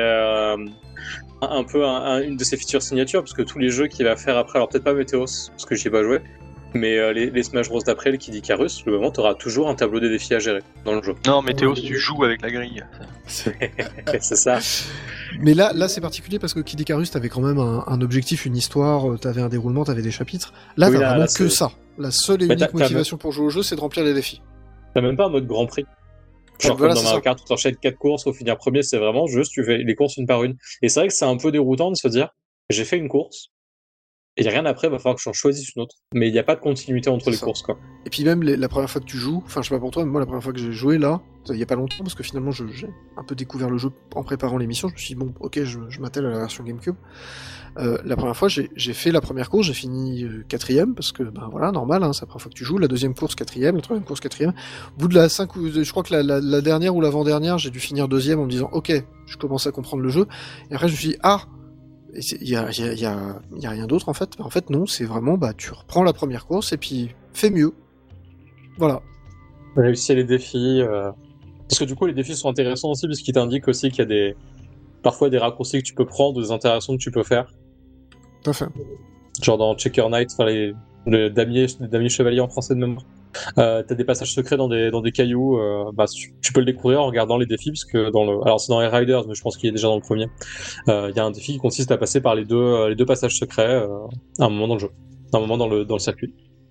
une de ses features signature, parce que tous les jeux qu'il va faire après, alors peut-être pas Meteos, parce que j'y ai pas joué, mais les Smash Bros d'après, le Kid Icarus, le moment, t'auras toujours un tableau des défis à gérer dans le jeu. Non, Meteos, tu joues avec la grille. C'est ça. Mais là, c'est particulier parce que Kid Icarus, t'avais quand même un objectif, une histoire, t'avais un déroulement, t'avais des chapitres. Là, t'as vraiment que ça. La seule et unique motivation pour jouer au jeu, c'est de remplir les défis. T'as même pas un mode Grand Prix. Genre voilà, comme dans Mario Kart, tu t'enchaînes 4 courses, faut finir premier, c'est vraiment juste tu fais les courses une par une. Et c'est vrai que c'est un peu déroutant de se dire, j'ai fait une course, et il n'y a rien après, il va falloir que j'en choisisse une autre. Mais il n'y a pas de continuité entre les courses, quoi. Et puis même la première fois que tu joues, enfin je sais pas pour toi, mais moi la première fois que j'ai joué là, il y a pas longtemps, parce que finalement j'ai un peu découvert le jeu en préparant l'émission, je me suis dit bon, ok, je m'attelle à la version GameCube. La première fois, j'ai fait la première course, j'ai fini 4ème, parce que, ben voilà, normal, hein, c'est la première fois que tu joues, la deuxième course 4ème, la troisième course 4ème. Au bout de la 5 je crois que la dernière ou l'avant-dernière, j'ai dû finir 2ème en me disant, ok, je commence à comprendre le jeu. Et après, je me suis dit, il y a rien d'autre, en fait. En fait, non, c'est vraiment, bah, tu reprends la première course, et puis, fais mieux. Voilà. Réussir les défis, parce que du coup, les défis sont intéressants aussi, puisqu'ils t'indiquent aussi qu'il y a parfois des raccourcis que tu peux prendre, des interactions que tu peux faire. Tout à fait. Genre dans Checker Knight, enfin les damiers chevaliers en français de mémoire. T'as des passages secrets dans des cailloux, tu peux le découvrir en regardant les défis, parce que alors c'est dans Air Riders, mais je pense qu'il est déjà dans le premier. Il y a un défi qui consiste à passer par les deux passages secrets à un moment dans le jeu, à un moment dans le circuit.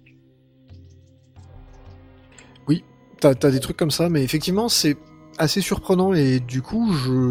Oui, t'as des trucs comme ça, mais effectivement c'est assez surprenant et du coup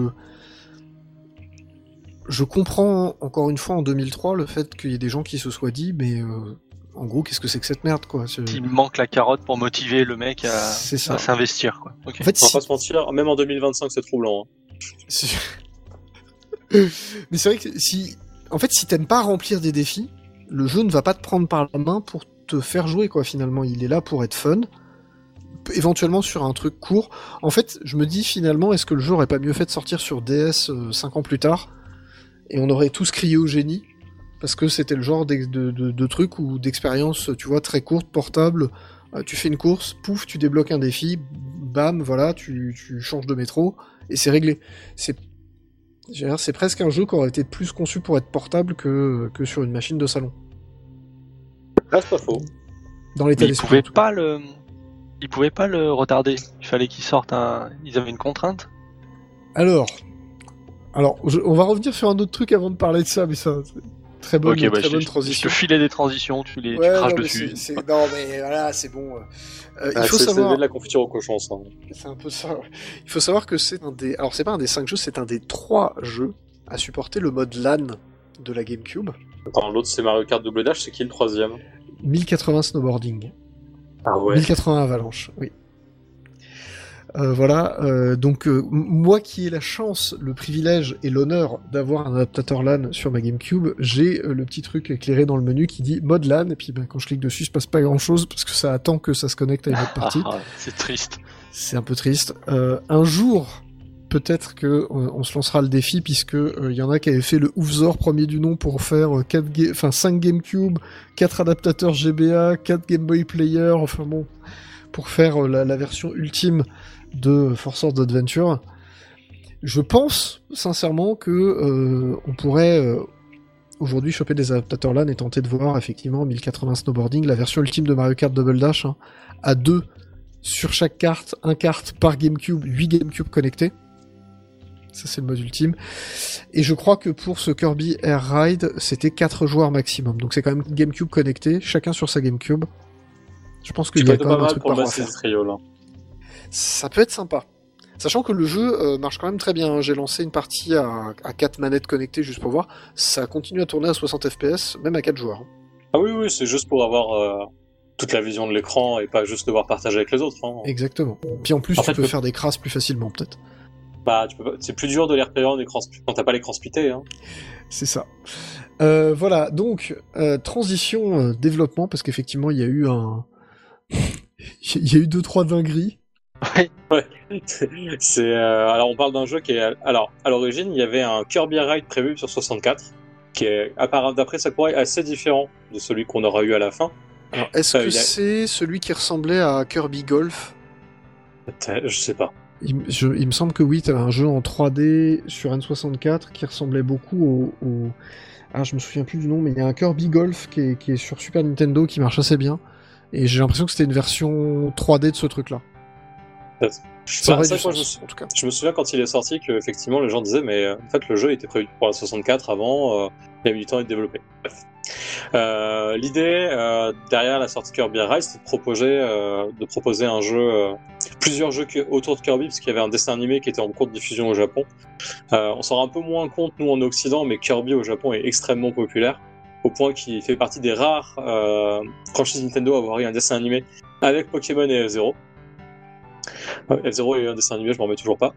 je comprends encore une fois en 2003 le fait qu'il y ait des gens qui se soient dit mais en gros qu'est-ce que c'est que cette merde quoi. Il manque la carotte pour motiver le mec à s'investir quoi. Okay. En fait, on va pas se mentir, même en 2025 c'est troublant. Hein. Mais c'est vrai que si t'aimes pas remplir des défis, le jeu ne va pas te prendre par la main pour te faire jouer quoi. Finalement, il est là pour être fun. Éventuellement sur un truc court. En fait, je me dis finalement, est-ce que le jeu aurait pas mieux fait de sortir sur DS 5 ans plus tard et on aurait tous crié au génie parce que c'était le genre de truc ou d'expérience, tu vois, très courte, portable. Tu fais une course, pouf, tu débloques un défi, bam, voilà, tu changes de métro et c'est réglé. C'est presque un jeu qui aurait été plus conçu pour être portable que sur une machine de salon. Là, c'est pas faux. Dans l'état d'esprit. Ils pouvaient pas le retarder. Il fallait qu'ils sortent Ils avaient une contrainte. Alors, on va revenir sur un autre truc avant de parler de ça, mais ça, très bonne transition. Je te filais des transitions, tu craches dessus. Non, mais voilà, c'est bon. Il faut savoir. C'est de la confiture au cochon, ça. C'est un peu ça. Il faut savoir que c'est alors c'est pas un des 5 jeux, c'est un des 3 jeux à supporter le mode LAN de la GameCube. Attends, l'autre c'est Mario Kart Double Dash, c'est qui le troisième ? 1080 Snowboarding. Ah ouais. 1080 Avalanche, oui. Donc moi qui ai la chance, le privilège et l'honneur d'avoir un adaptateur LAN sur ma GameCube, j'ai le petit truc éclairé dans le menu qui dit mode LAN, et puis quand je clique dessus, il se passe pas grand chose parce que ça attend que ça se connecte à une autre partie. C'est triste. C'est un peu triste. Un jour, peut-être que on se lancera le défi, puisque y en a qui avaient fait le Oufzor premier du nom pour faire 5 GameCube, 4 adaptateurs GBA, 4 Game Boy Player, enfin bon, pour faire la version ultime de Force Wars Adventure. Je pense sincèrement que on pourrait aujourd'hui choper des adaptateurs LAN et tenter de voir effectivement 1080 Snowboarding, la version ultime de Mario Kart Double Dash, à 2 sur chaque carte, un carte par GameCube, 8 GameCube connectés. Ça c'est le mode ultime. Et je crois que pour ce Kirby Air Ride, c'était 4 joueurs maximum. Donc c'est quand même GameCube connecté, chacun sur sa GameCube. Je pense qu'il y a quand même un truc par faire. Trio, là. Ça peut être sympa. Sachant que le jeu marche quand même très bien. J'ai lancé une partie à 4 manettes connectées juste pour voir. Ça continue à tourner à 60 FPS, même à 4 joueurs. Ah oui, c'est juste pour avoir toute la vision de l'écran et pas juste devoir partager avec les autres. Hein. Exactement. Puis en plus, tu peux faire des crasses plus facilement, peut-être. Bah, c'est plus dur de les repérer quand t'as pas l'écran splitté. Hein. C'est ça. Voilà, donc, transition développement, parce qu'effectivement, il y a eu il y a eu 2-3 dingueries. Ouais. Alors on parle d'un jeu qui est... Alors, à l'origine, il y avait un Kirby Air Ride prévu sur 64, qui est, d'après Sakurai, assez différent de celui qu'on aura eu à la fin. Alors, est-ce que c'est celui qui ressemblait à Kirby Golf ? Je sais pas. Il me semble que oui, t'avais un jeu en 3D sur N64 qui ressemblait beaucoup au... Ah, je me souviens plus du nom, mais il y a un Kirby Golf qui est sur Super Nintendo qui marche assez bien. Et j'ai l'impression que c'était une version 3D de ce truc-là. Ça aurait du sens, en tout cas. Je me souviens quand il est sorti que effectivement les gens disaient mais en fait le jeu était prévu pour la 64 avant, il a mis du temps à être développé. Bref. L'idée derrière la sortie Kirby Air Ride, c'était de proposer un jeu, plusieurs jeux autour de Kirby, parce qu'il y avait un dessin animé qui était en cours de diffusion au Japon. On s'en rend un peu moins compte nous en Occident, mais Kirby au Japon est extrêmement populaire, au point qu'il fait partie des rares franchises Nintendo à avoir eu un dessin animé avec Pokémon et F-Zero. F-Zero est un dessin animé, je m'en remets toujours pas.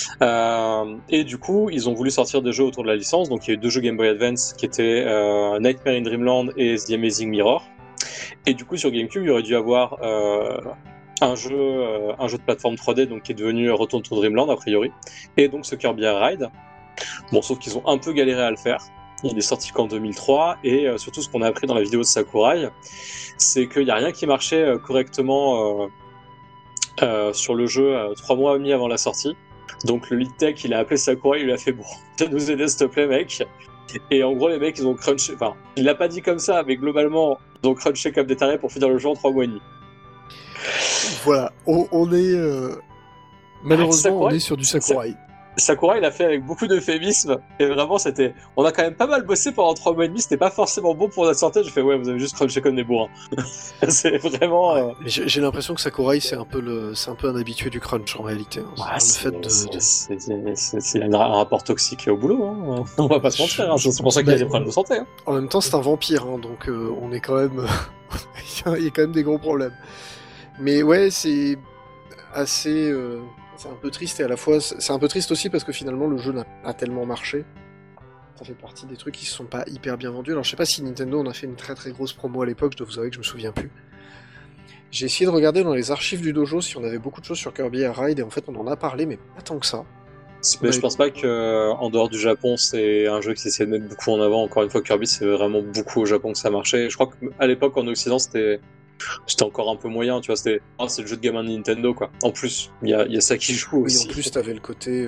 Et du coup, ils ont voulu sortir des jeux autour de la licence. Donc il y a eu 2 jeux Game Boy Advance qui étaient Nightmare in Dreamland et The Amazing Mirror. Et du coup, sur GameCube, il y aurait dû avoir un jeu de plateforme 3D donc qui est devenu Return to Dreamland a priori. Et donc ce Kirby Air Ride. Bon, sauf qu'ils ont un peu galéré à le faire. Il est sorti qu'en 2003 et surtout ce qu'on a appris dans la vidéo de Sakurai, c'est qu'il n'y a rien qui marchait correctement sur le jeu 3 mois et demi avant la sortie. Donc le lead tech, il a appelé Sakurai, il lui a fait bon, viens nous aider s'il te plaît mec. Et en gros les mecs ils ont crunché, enfin il l'a pas dit comme ça, mais globalement ils ont crunché comme des tarés pour finir le jeu en 3 mois et demi. Voilà, on est malheureusement Sakurai, on est sur du Sakurai. Sakurai, il a fait avec beaucoup d'euphémisme, et vraiment, on a quand même pas mal bossé pendant 3 mois et demi, c'était pas forcément bon pour notre santé, je fais, ouais, vous avez juste crunché comme des bourrins. C'est vraiment, Mais j'ai l'impression que Sakurai, c'est un peu un habitué du crunch, en réalité. Hein. C'est un rapport toxique au boulot, hein. On va pas se mentir, hein. C'est pour ça qu'il y a des problèmes de santé, hein. En même temps, c'est un vampire, hein, donc on est quand même, il y a quand même des gros problèmes. Mais ouais, c'est assez, c'est un peu triste, et à la fois, c'est un peu triste aussi parce que finalement le jeu n'a pas tellement marché. Ça fait partie des trucs qui se sont pas hyper bien vendus. Alors je sais pas si Nintendo en a fait une très très grosse promo à l'époque, je dois vous avouer que je me souviens plus. J'ai essayé de regarder dans les archives du dojo si on avait beaucoup de choses sur Kirby Air Ride, et en fait on en a parlé, mais pas tant que ça. Mais je pense pas que en dehors du Japon, c'est un jeu qui s'essaie de mettre beaucoup en avant. Encore une fois, Kirby, c'est vraiment beaucoup au Japon que ça marchait. Je crois qu'à l'époque, en Occident, c'était encore un peu moyen, tu vois, c'est le jeu de gamin de Nintendo, quoi. En plus, il y a ça qui joue aussi. Oui, en plus, t'avais le côté...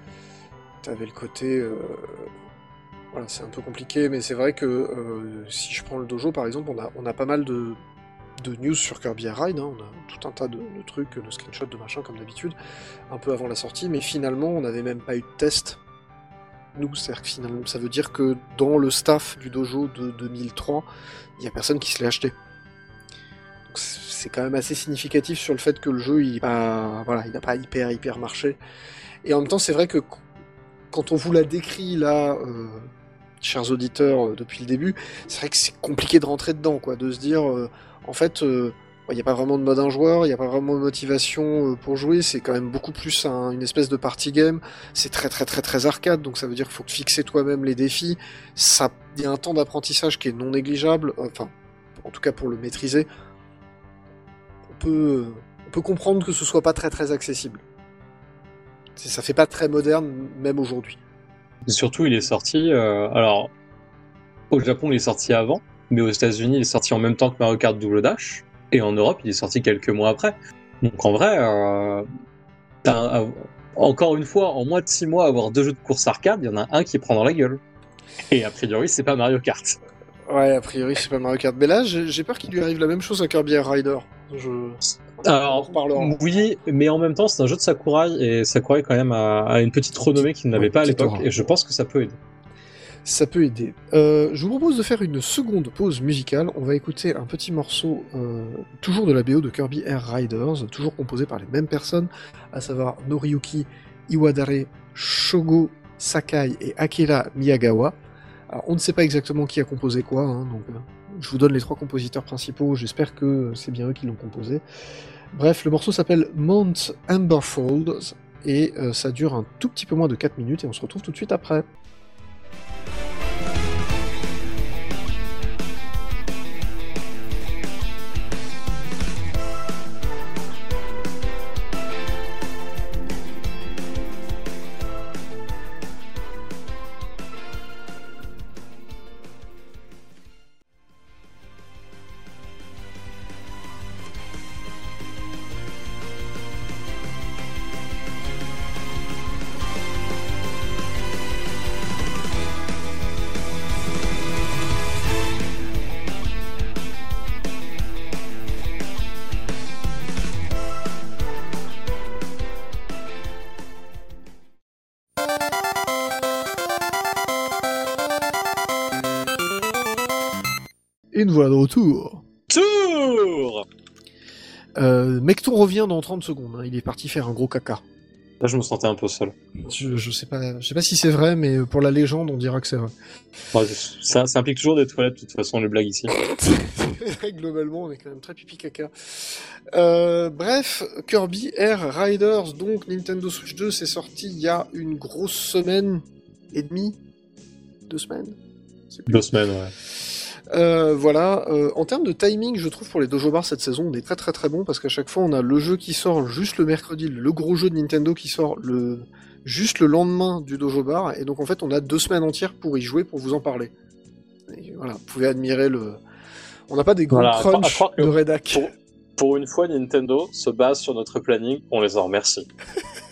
Voilà, c'est un peu compliqué, mais c'est vrai que si je prends le dojo, par exemple, on a pas mal de news sur Kirby Air Ride, hein. On a tout un tas de trucs, de screenshots, de machin, comme d'habitude, un peu avant la sortie, mais finalement, on n'avait même pas eu de test. Nous, c'est-à-dire que finalement, ça veut dire que dans le staff du dojo de 2003, il y a personne qui se l'est acheté. Donc c'est quand même assez significatif sur le fait que le jeu, il n'a pas hyper marché. Et en même temps, c'est vrai que quand on vous l'a décrit là, chers auditeurs, depuis le début, c'est vrai que c'est compliqué de rentrer dedans, quoi, de se dire, en fait, il n'y a pas vraiment de mode un joueur, il n'y a pas vraiment de motivation pour jouer, c'est quand même beaucoup plus une espèce de party game, c'est très arcade, donc ça veut dire qu'il faut te fixer toi-même les défis, il y a un temps d'apprentissage qui est non négligeable, enfin, en tout cas pour le maîtriser, on peut comprendre que ce soit pas très accessible. Ça fait pas très moderne, même aujourd'hui. Et surtout, il est sorti... alors, au Japon, il est sorti avant, mais aux États-Unis, il est sorti en même temps que Mario Kart Double Dash, et en Europe, il est sorti quelques mois après. Donc en vrai, encore une fois, en moins de 6 mois, avoir 2 jeux de course arcade, il y en a un qui prend dans la gueule. Et a priori, c'est pas Mario Kart. Ouais, a priori, c'est pas Mario Kart. Mais là, j'ai peur qu'il lui arrive la même chose à Kirby Air Rider. Alors, oui, mais en même temps, c'est un jeu de Sakurai, et Sakurai quand même a une petite renommée qu'il n'avait pas à l'époque, et je pense que ça peut aider. Ça peut aider. Je vous propose de faire une seconde pause musicale. On va écouter un petit morceau, toujours de la BO de Kirby Air Riders, toujours composé par les mêmes personnes, à savoir Noriyuki Iwadare, Shogo Sakai et Akira Miyagawa. Alors, on ne sait pas exactement qui a composé quoi, hein, donc je vous donne les 3 compositeurs principaux, j'espère que c'est bien eux qui l'ont composé. Bref, le morceau s'appelle Mount Amberfolds, et ça dure un tout petit peu moins de 4 minutes, et on se retrouve tout de suite après. Et nous voilà de retour. Mecton revient dans 30 secondes, hein. Il est parti faire un gros caca. Là, je me sentais un peu seul. Je sais pas si c'est vrai, mais pour la légende, on dira que c'est vrai. Ouais, ça implique toujours des toilettes, de toute façon, les blagues ici. Globalement, on est quand même très pipi caca. Bref, Kirby Air Riders, donc Nintendo Switch 2, c'est sorti il y a une grosse semaine et demie. 2 semaines 2 semaines, ouais. Voilà, en termes de timing, je trouve pour les Dojo Bar cette saison, on est très bon parce qu'à chaque fois on a le jeu qui sort juste le mercredi, le gros jeu de Nintendo qui sort juste le lendemain du Dojo Bar, et donc en fait on a 2 semaines entières pour y jouer, pour vous en parler. Et voilà, vous pouvez admirer on n'a pas des gros crunch de rédac. Pour une fois, Nintendo se base sur notre planning, on les en remercie.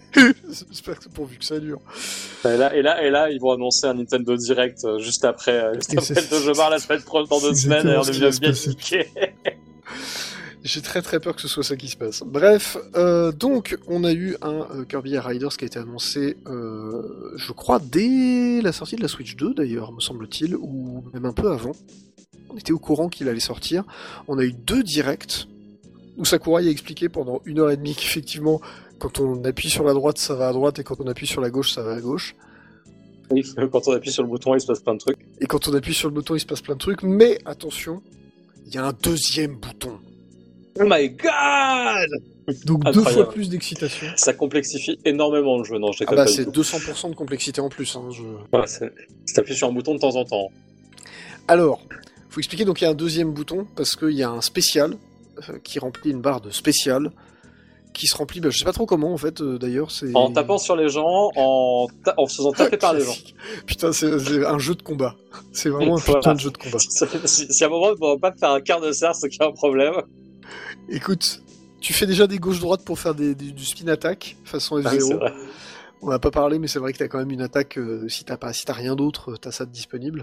J'espère que c'est pourvu que ça dure. Et là, ils vont annoncer un Nintendo Direct juste après le jeu la semaine prochaine, dans 2 semaines, et on devient bien piqué. J'ai très très peur que ce soit ça qui se passe. Bref, donc on a eu un Kirby Air Riders qui a été annoncé, je crois, dès la sortie de la Switch 2 d'ailleurs, me semble-t-il, ou même un peu avant. On était au courant qu'il allait sortir. On a eu 2 directs où Sakurai a expliqué pendant 1h30 qu'effectivement, quand on appuie sur la droite, ça va à droite, et quand on appuie sur la gauche, ça va à gauche. Oui, quand on appuie sur le bouton, il se passe plein de trucs. Et quand on appuie sur le bouton, il se passe plein de trucs, mais attention, il y a un 2e bouton. Oh my god! Donc incroyable. 2 fois plus d'excitation. Ça complexifie énormément le jeu, non, je bah c'est 200% de complexité en plus. Ouais, c'est t'appuies sur un bouton de temps en temps. Alors, faut expliquer, donc il y a un 2e bouton, parce qu'il y a un spécial, qui remplit une barre de spécial, qui se remplit, je sais pas trop comment en fait, d'ailleurs. C'est... En tapant sur les gens, en se faisant taper par les gens. Putain, c'est un jeu de combat. C'est vraiment un putain de jeu de combat. Si à un moment, on ne pourra pas te faire un quart de cerf, c'est qu'il y a un problème. Écoute, tu fais déjà des gauches-droites pour faire du spin attack, façon F0. On n'a pas parlé, mais c'est vrai que t'as quand même une attaque, si t'as rien d'autre, t'as ça de disponible.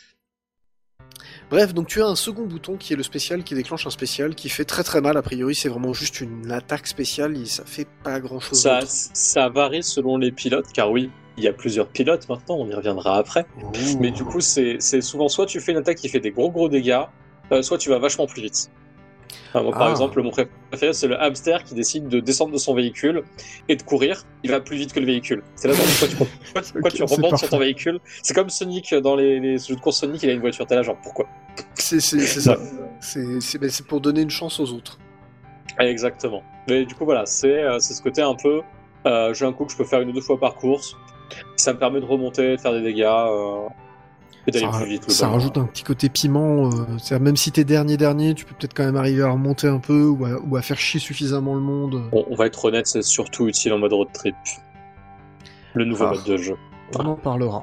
Bref, donc tu as un second bouton qui est le spécial, qui déclenche un spécial, qui fait très très mal, a priori c'est vraiment juste une attaque spéciale, et ça fait pas grand chose d'autre. Ça varie selon les pilotes, car oui, il y a plusieurs pilotes maintenant, on y reviendra après. Ouh. Mais du coup, c'est souvent soit tu fais une attaque qui fait des gros dégâts, soit tu vas vachement plus vite. Moi, par exemple, mon préféré, c'est le hamster qui décide de descendre de son véhicule et de courir. Il va plus vite que le véhicule. C'est là pourquoi tu remontes sur ton véhicule. C'est comme Sonic dans les jeux de course Sonic, il a une voiture. T'es là, genre, pourquoi? C'est ça. C'est pour donner une chance aux autres. Exactement. Mais du coup, voilà, c'est ce côté un peu. J'ai un coup que je peux faire 1 ou 2 fois par course. Ça me permet de remonter, de faire des dégâts. Et d'aller plus vite. Ça rajoute un petit côté piment. C'est-à-dire, même si t'es dernier, tu peux peut-être quand même arriver à remonter un peu ou à faire chier suffisamment le monde. On va être honnête, c'est surtout utile en mode road trip. Le nouveau mode de jeu. On en parlera.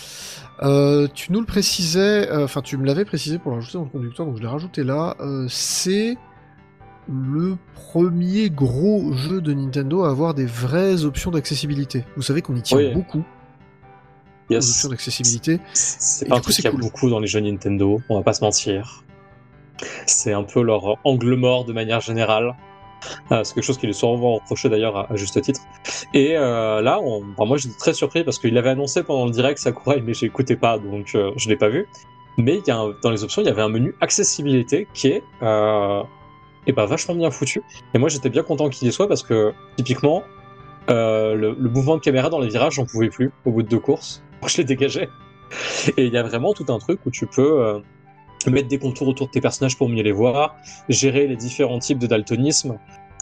Tu nous le précisais, enfin tu me l'avais précisé pour le rajouter dans le conducteur, donc je l'ai rajouté là. C'est le premier gros jeu de Nintendo à avoir des vraies options d'accessibilité. Vous savez qu'on y tient beaucoup. Yes. Aux options d'accessibilité. C'est pas un truc qu'il y a beaucoup dans les jeux Nintendo, on va pas se mentir. C'est un peu leur angle mort de manière générale. C'est quelque chose qui lui est souvent reproché d'ailleurs à juste titre. Et là, moi j'étais très surpris parce qu'il l'avait annoncé pendant le direct Sakurai, mais j'écoutais pas, donc je l'ai pas vu. Mais dans les options, il y avait un menu accessibilité qui est vachement bien foutu. Et moi j'étais bien content qu'il y soit parce que typiquement, le mouvement de caméra dans les virages, j'en pouvais plus au bout de 2 courses. Je l'ai dégagé. Et il y a vraiment tout un truc où tu peux mettre des contours autour de tes personnages pour mieux les voir, gérer les différents types de daltonisme,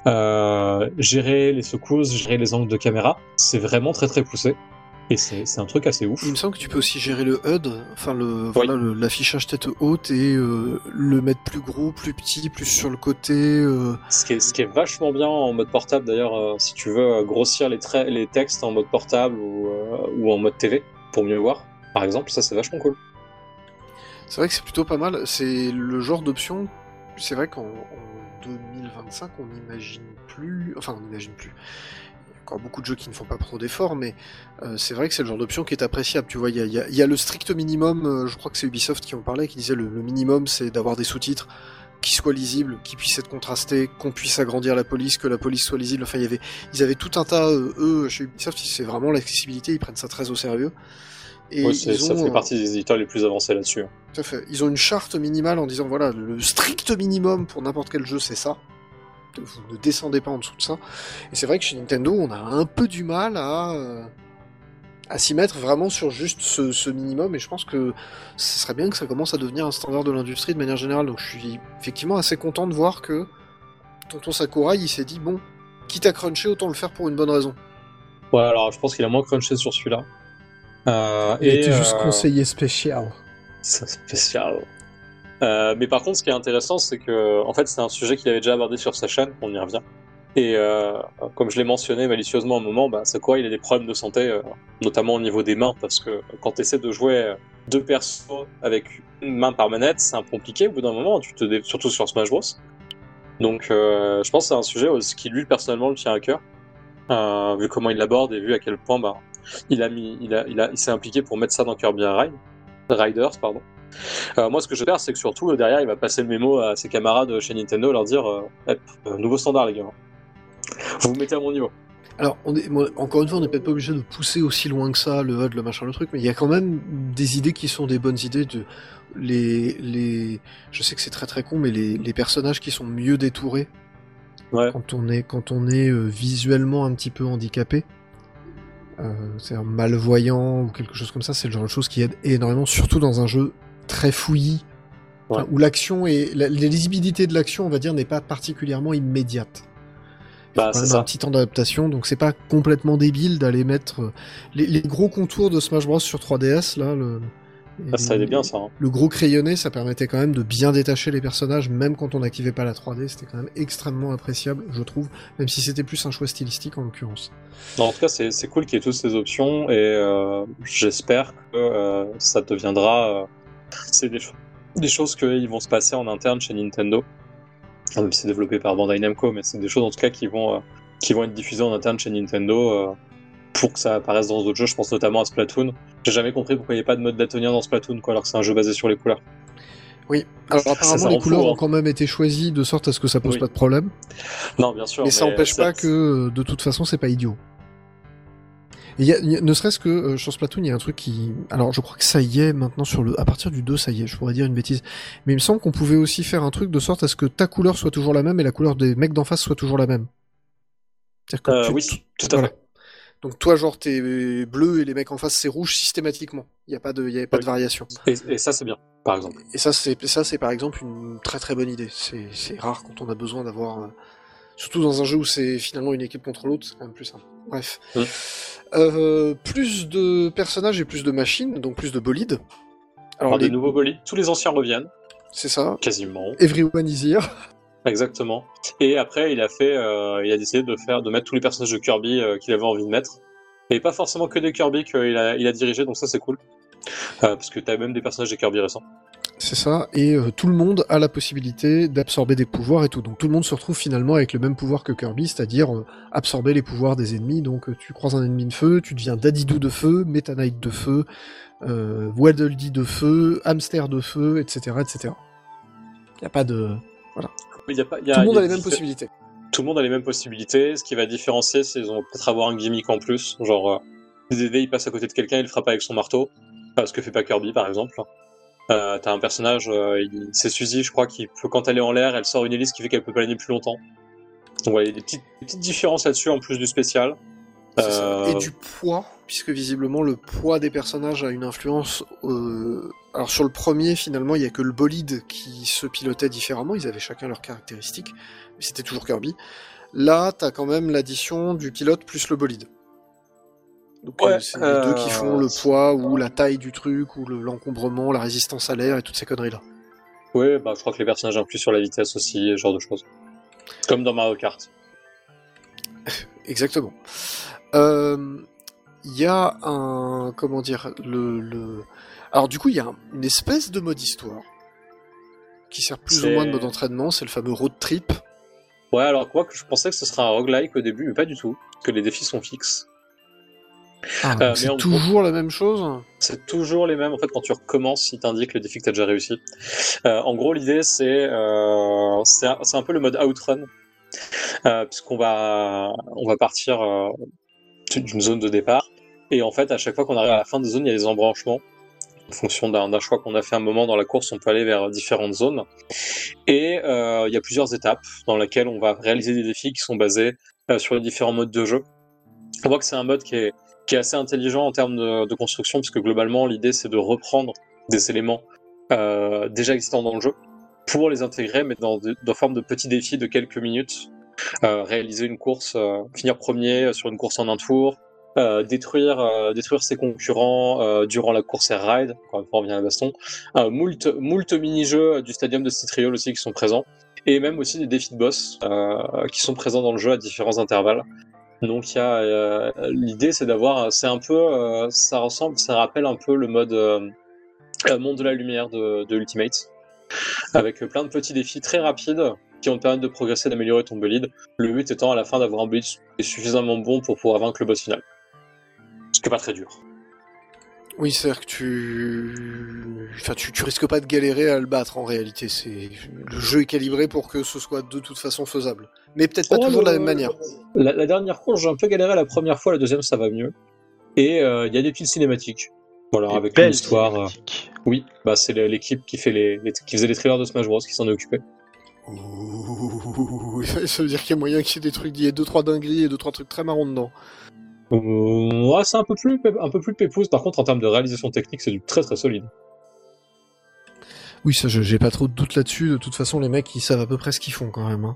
gérer les secousses, gérer les angles de caméra. C'est vraiment très très poussé. Et c'est un truc assez ouf. Il me semble que tu peux aussi gérer le HUD, enfin l'affichage tête haute et le mettre plus gros, plus petit, plus sur le côté. Ce qui est vachement bien en mode portable d'ailleurs, si tu veux grossir les textes en mode portable ou en mode TV pour mieux voir, par exemple, ça c'est vachement cool. C'est vrai que c'est plutôt pas mal. C'est le genre d'option. C'est vrai qu'en 2025, on n'imagine plus. Enfin, on n'imagine plus. Il y a encore beaucoup de jeux qui ne font pas trop d'efforts, mais c'est vrai que c'est le genre d'option qui est appréciable. Tu vois, il y a le strict minimum. Je crois que c'est Ubisoft qui en parlait, qui disait le minimum, c'est d'avoir des sous-titres qui soient lisibles, qui puissent être contrastés, qu'on puisse agrandir la police, que la police soit lisible. Enfin, ils avaient tout un tas. Eux, chez Ubisoft, c'est vraiment l'accessibilité. Ils prennent ça très au sérieux. Et oui, ça fait partie des éditeurs les plus avancés là-dessus. Tout à fait. Ils ont une charte minimale en disant voilà, le strict minimum pour n'importe quel jeu, c'est ça. Vous ne descendez pas en dessous de ça. Et c'est vrai que chez Nintendo, on a un peu du mal à s'y mettre vraiment sur juste ce minimum. Et je pense que ce serait bien que ça commence à devenir un standard de l'industrie de manière générale. Donc je suis effectivement assez content de voir que Tonton Sakurai, il s'est dit bon, quitte à cruncher, autant le faire pour une bonne raison. Ouais, alors je pense qu'il a moins crunché sur celui-là. Il était juste conseiller spécial. C'est spécial. Mais par contre, ce qui est intéressant, c'est que, en fait, c'est un sujet qu'il avait déjà abordé sur sa chaîne, on y revient. Et comme je l'ai mentionné malicieusement à un moment, Sakurai, il a des problèmes de santé, notamment au niveau des mains, parce que quand tu essaies de jouer 2 persos avec une main par manette, c'est un peu compliqué au bout d'un moment, surtout sur Smash Bros. Donc, je pense que c'est un sujet qui, lui, personnellement, le tient à cœur. vu comment il l'aborde et vu à quel point il s'est impliqué pour mettre ça dans Kirby Riders, pardon. Moi, ce que j'espère, c'est que surtout derrière, il va passer le mémo à ses camarades chez Nintendo, leur dire nouveau standard, les gars. Vous vous mettez à mon niveau. Alors, encore une fois, on n'est peut-être pas obligé de pousser aussi loin que ça, le HUD, le machin, le truc, mais il y a quand même des idées qui sont des bonnes idées. Je sais que c'est très très con, mais les personnages qui sont mieux détourés, ouais. quand on est visuellement un petit peu handicapé, c'est-à-dire malvoyant ou quelque chose comme ça, c'est le genre de choses qui aide énormément, surtout dans un jeu très fouillis, ouais. Où l'action et la lisibilité de l'action, on va dire, n'est pas particulièrement immédiate. C'est ça. Un petit temps d'adaptation, donc c'est pas complètement débile d'aller mettre les gros contours de Smash Bros sur 3DS là. Ça allait bien ça. Hein. Le gros crayonné, ça permettait quand même de bien détacher les personnages, même quand on n'activait pas la 3D, c'était quand même extrêmement appréciable, je trouve, même si c'était plus un choix stylistique en l'occurrence. Non, en tout cas, c'est cool qu'il y ait toutes ces options et j'espère que ça deviendra. C'est des choses qui vont se passer en interne chez Nintendo. Même si c'est développé par Bandai Namco, mais c'est des choses en tout cas qui vont être diffusées en interne chez Nintendo pour que ça apparaisse dans d'autres jeux. Je pense notamment à Splatoon. J'ai jamais compris pourquoi il n'y a pas de mode daltonien dans Splatoon, alors que c'est un jeu basé sur les couleurs. Oui, alors apparemment les couleurs ont quand même été choisies de sorte à ce que ça pose pas de problème. Non, bien sûr. Mais ça n'empêche pas que de toute façon c'est pas idiot. Et ne serait-ce que sur Splatoon, il y a un truc qui... Alors je crois que ça y est maintenant à partir du 2, ça y est, je pourrais dire une bêtise. Mais il me semble qu'on pouvait aussi faire un truc de sorte à ce que ta couleur soit toujours la même et la couleur des mecs d'en face soit toujours la même. C'est-à-dire que oui, tout à fait. Donc toi, genre, t'es bleu et les mecs en face, c'est rouge systématiquement. Il n'y avait pas de variation. Et ça, c'est bien, par exemple. Et ça, c'est par exemple une très très bonne idée. C'est rare quand on a besoin d'avoir... Surtout dans un jeu où c'est finalement une équipe contre l'autre, c'est quand même plus simple. Bref. Plus de personnages et plus de machines, donc plus de bolides. Alors des nouveaux bolides, tous les anciens reviennent. C'est ça. Quasiment. Everyone is here. Exactement. Et après, il a décidé de mettre tous les personnages de Kirby qu'il avait envie de mettre. Et pas forcément que des Kirby qu'il a dirigé, donc ça c'est cool. Parce que t'as même des personnages de Kirby récents. C'est ça, et tout le monde a la possibilité d'absorber des pouvoirs et tout. Donc tout le monde se retrouve finalement avec le même pouvoir que Kirby, c'est-à-dire absorber les pouvoirs des ennemis. Donc tu croises un ennemi de feu, tu deviens Dadidou de feu, Meta Knight de feu, Waddle Dee de feu, Hamster de feu, etc. etc. Il n'y a pas de... Voilà. Tout le monde a les mêmes possibilités. Tout le monde a les mêmes possibilités. Ce qui va différencier, c'est qu'ils vont peut-être avoir un gimmick en plus. Genre, Dédé, il passe à côté de quelqu'un, il le frappe avec son marteau. Ce que fait pas Kirby, par exemple. T'as un personnage, c'est Suzy, je crois, qui peut, quand elle est en l'air, elle sort une hélice qui fait qu'elle peut planer plus longtemps. Donc voilà, il y a des petites différences là-dessus, en plus du spécial. Et du poids, puisque visiblement le poids des personnages a une influence. Alors sur le premier, finalement, il y a que le bolide qui se pilotait différemment. Ils avaient chacun leurs caractéristiques, mais c'était toujours Kirby. Là, t'as quand même l'addition du pilote plus le bolide. Donc c'est les deux qui font le poids ou la taille du truc ou l'encombrement, la résistance à l'air et toutes ces conneries-là. Oui, je crois que les personnages influent sur la vitesse aussi, ce genre de choses. Comme dans Mario Kart. Exactement. Il y a un... Comment dire... Alors du coup, il y a une espèce de mode histoire qui sert plus ou moins de mode entraînement, c'est le fameux road trip. Ouais, alors quoi que je pensais que ce serait un roguelike au début, mais pas du tout, que les défis sont fixes. C'est toujours la même chose ? C'est toujours les mêmes. En fait, quand tu recommences, il t'indique le défi que t'as déjà réussi. En gros, l'idée, c'est un peu le mode outrun, puisqu'on va partir d'une zone de départ, et en fait, à chaque fois qu'on arrive à la fin de zone, il y a des embranchements. En fonction d'un choix qu'on a fait un moment dans la course, on peut aller vers différentes zones. Et il y a plusieurs étapes dans lesquelles on va réaliser des défis qui sont basés sur les différents modes de jeu. On voit que c'est un mode qui est assez intelligent en termes de construction, puisque globalement, l'idée, c'est de reprendre des éléments déjà existants dans le jeu pour les intégrer, mais dans forme de petits défis de quelques minutes. Réaliser une course, finir premier sur une course en un tour, détruire ses concurrents durant la course Air Ride, encore une fois on revient à la baston, moult mini-jeux du stadium de Citriol aussi qui sont présents, et même aussi des défis de boss qui sont présents dans le jeu à différents intervalles. Donc il y a l'idée, c'est d'avoir, c'est un peu, ça rappelle un peu le mode monde de la lumière de Ultimate, avec plein de petits défis très rapides qui vont te permettre de progresser, d'améliorer ton bolide. Le but étant à la fin d'avoir un bolide qui est suffisamment bon pour pouvoir vaincre le boss final. Ce qui est pas très dur. Oui, c'est-à-dire que tu risques pas de galérer à le battre en réalité. Le jeu est calibré pour que ce soit de toute façon faisable. Mais peut-être pas toujours de la même manière. La dernière course, j'ai un peu galéré la première fois, la deuxième ça va mieux. Et il y a des petites cinématiques. Voilà, avec une histoire. Oui, bah c'est l'équipe qui fait qui faisait les trailers de Smash Bros qui s'en est occupée. Ouh, ça veut dire qu'il y a moyen qu'il y ait des trucs, il y ait 2-3 dingueries et 2-3 trucs très marrons dedans. Ouais, c'est un peu plus pépouze. Par contre, en termes de réalisation technique, c'est du très très solide. Oui, ça, j'ai pas trop de doute là-dessus. De toute façon, les mecs, ils savent à peu près ce qu'ils font quand même. Hein.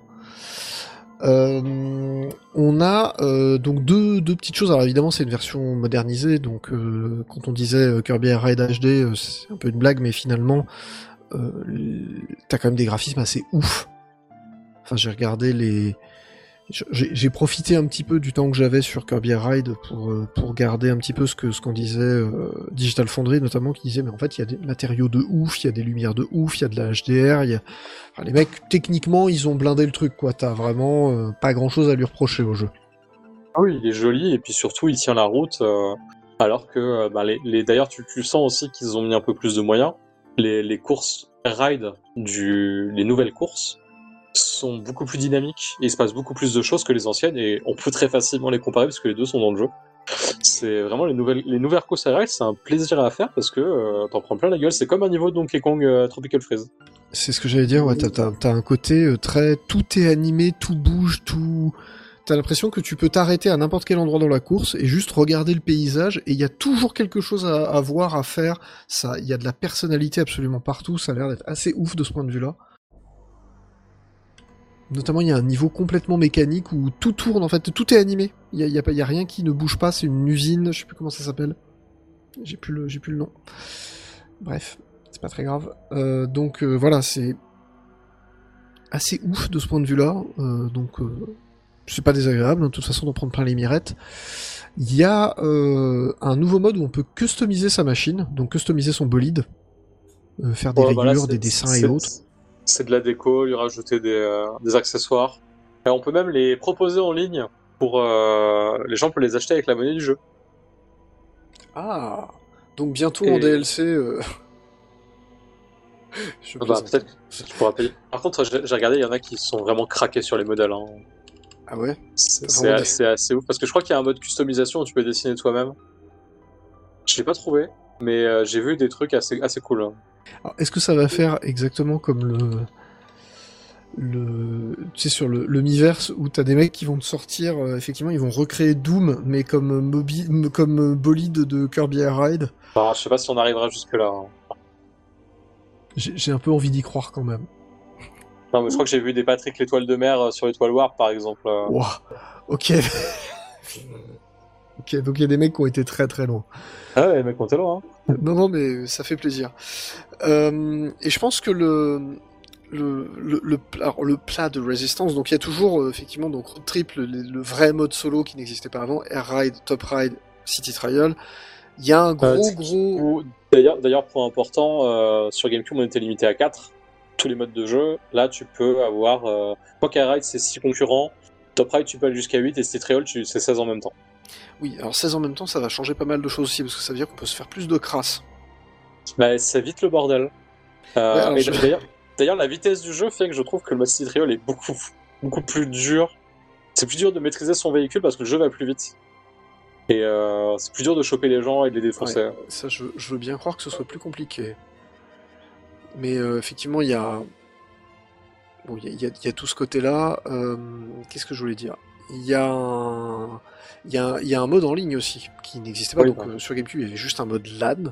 On a donc deux petites choses. Alors évidemment, c'est une version modernisée. Donc, quand on disait Kirby Air Ride HD, c'est un peu une blague, mais finalement, t'as quand même des graphismes assez ouf. Enfin, j'ai regardé j'ai profité un petit peu du temps que j'avais sur Kirby Air Ride pour garder un petit peu ce qu'on disait Digital Foundry notamment, qui disait mais en fait il y a des matériaux de ouf, il y a des lumières de ouf, il y a de la HDR, enfin, les mecs techniquement ils ont blindé le truc quoi, t'as vraiment pas grand chose à lui reprocher au jeu. Ah oui, il est joli et puis surtout il tient la route alors que d'ailleurs tu sens aussi qu'ils ont mis un peu plus de moyens. Les courses ride les nouvelles courses sont beaucoup plus dynamiques et il se passe beaucoup plus de choses que les anciennes et on peut très facilement les comparer parce que les deux sont dans le jeu. C'est vraiment les nouvelles courses à ride, c'est un plaisir à faire parce que t'en prends plein la gueule. C'est comme un niveau de Donkey Kong Tropical Freeze. C'est ce que j'allais dire, ouais, t'as un côté très... Tout est animé, tout bouge, tout... T'as l'impression que tu peux t'arrêter à n'importe quel endroit dans la course et juste regarder le paysage et il y a toujours quelque chose à voir, à faire. Il y a de la personnalité absolument partout, ça a l'air d'être assez ouf de ce point de vue-là. Notamment, il y a un niveau complètement mécanique où tout tourne, en fait, tout est animé. Il y a rien qui ne bouge pas, c'est une usine, je sais plus comment ça s'appelle. J'ai plus le nom. Bref, c'est pas très grave. Donc voilà, c'est assez ouf de ce point de vue-là. C'est pas désagréable, hein, de toute façon, d'en prendre plein les mirettes. Il y a un nouveau mode où on peut customiser sa machine, donc customiser son bolide, faire des rayures, des dessins et autres. C'est de la déco, lui rajouter des accessoires. Et on peut même les proposer en ligne pour les gens peuvent les acheter avec la monnaie du jeu. Ah, donc bientôt en DLC. Peut-être que tu pourras payer. Par contre, j'ai regardé, il y en a qui sont vraiment craqués sur les modèles. Hein. Ah ouais. C'est assez ouf parce que je crois qu'il y a un mode customisation où tu peux dessiner toi-même. Je l'ai pas trouvé, mais j'ai vu des trucs assez cool. Hein. Alors, est-ce que ça va faire exactement comme tu sais, sur le Miiverse où t'as des mecs qui vont te sortir, effectivement, ils vont recréer Doom, mais comme bolide de Kirby Air Ride. Enfin, je sais pas si on arrivera jusque-là. Hein. J'ai un peu envie d'y croire quand même. Non, mais je crois que j'ai vu des Patrick l'étoile de mer sur l'Étoile War, par exemple. Wow. Ok. Ok, donc il y a des mecs qui ont été très très loin. Ah ouais, les mecs ont été loin. Hein. Non, mais ça fait plaisir. Et je pense que le plat de Resistance, donc il y a toujours effectivement donc Road Trip, le vrai mode solo qui n'existait pas avant, Air Ride, Top Ride, City Trial. Il y a un gros... D'ailleurs, point important, sur GameCube on était limité à 4, tous les modes de jeu. Là tu peux avoir... je crois qu'Air Ride c'est 6 concurrents, Top Ride tu peux aller jusqu'à 8 et City Trial c'est 16 en même temps. Oui, alors 16 en même temps ça va changer pas mal de choses aussi, parce que ça veut dire qu'on peut se faire plus de crasse. Bah, ça vite le bordel. D'ailleurs, la vitesse du jeu fait que je trouve que le mode City Trial est beaucoup plus dur. C'est plus dur de maîtriser son véhicule parce que le jeu va plus vite. Et c'est plus dur de choper les gens et de les défoncer. Ouais, ça, je veux bien croire que ce soit plus compliqué. Mais effectivement, il y a tout ce côté-là. Qu'est-ce que je voulais dire ? Il y a un mode en ligne aussi qui n'existait pas. Oui, donc sur GameCube, il y avait juste un mode LAN.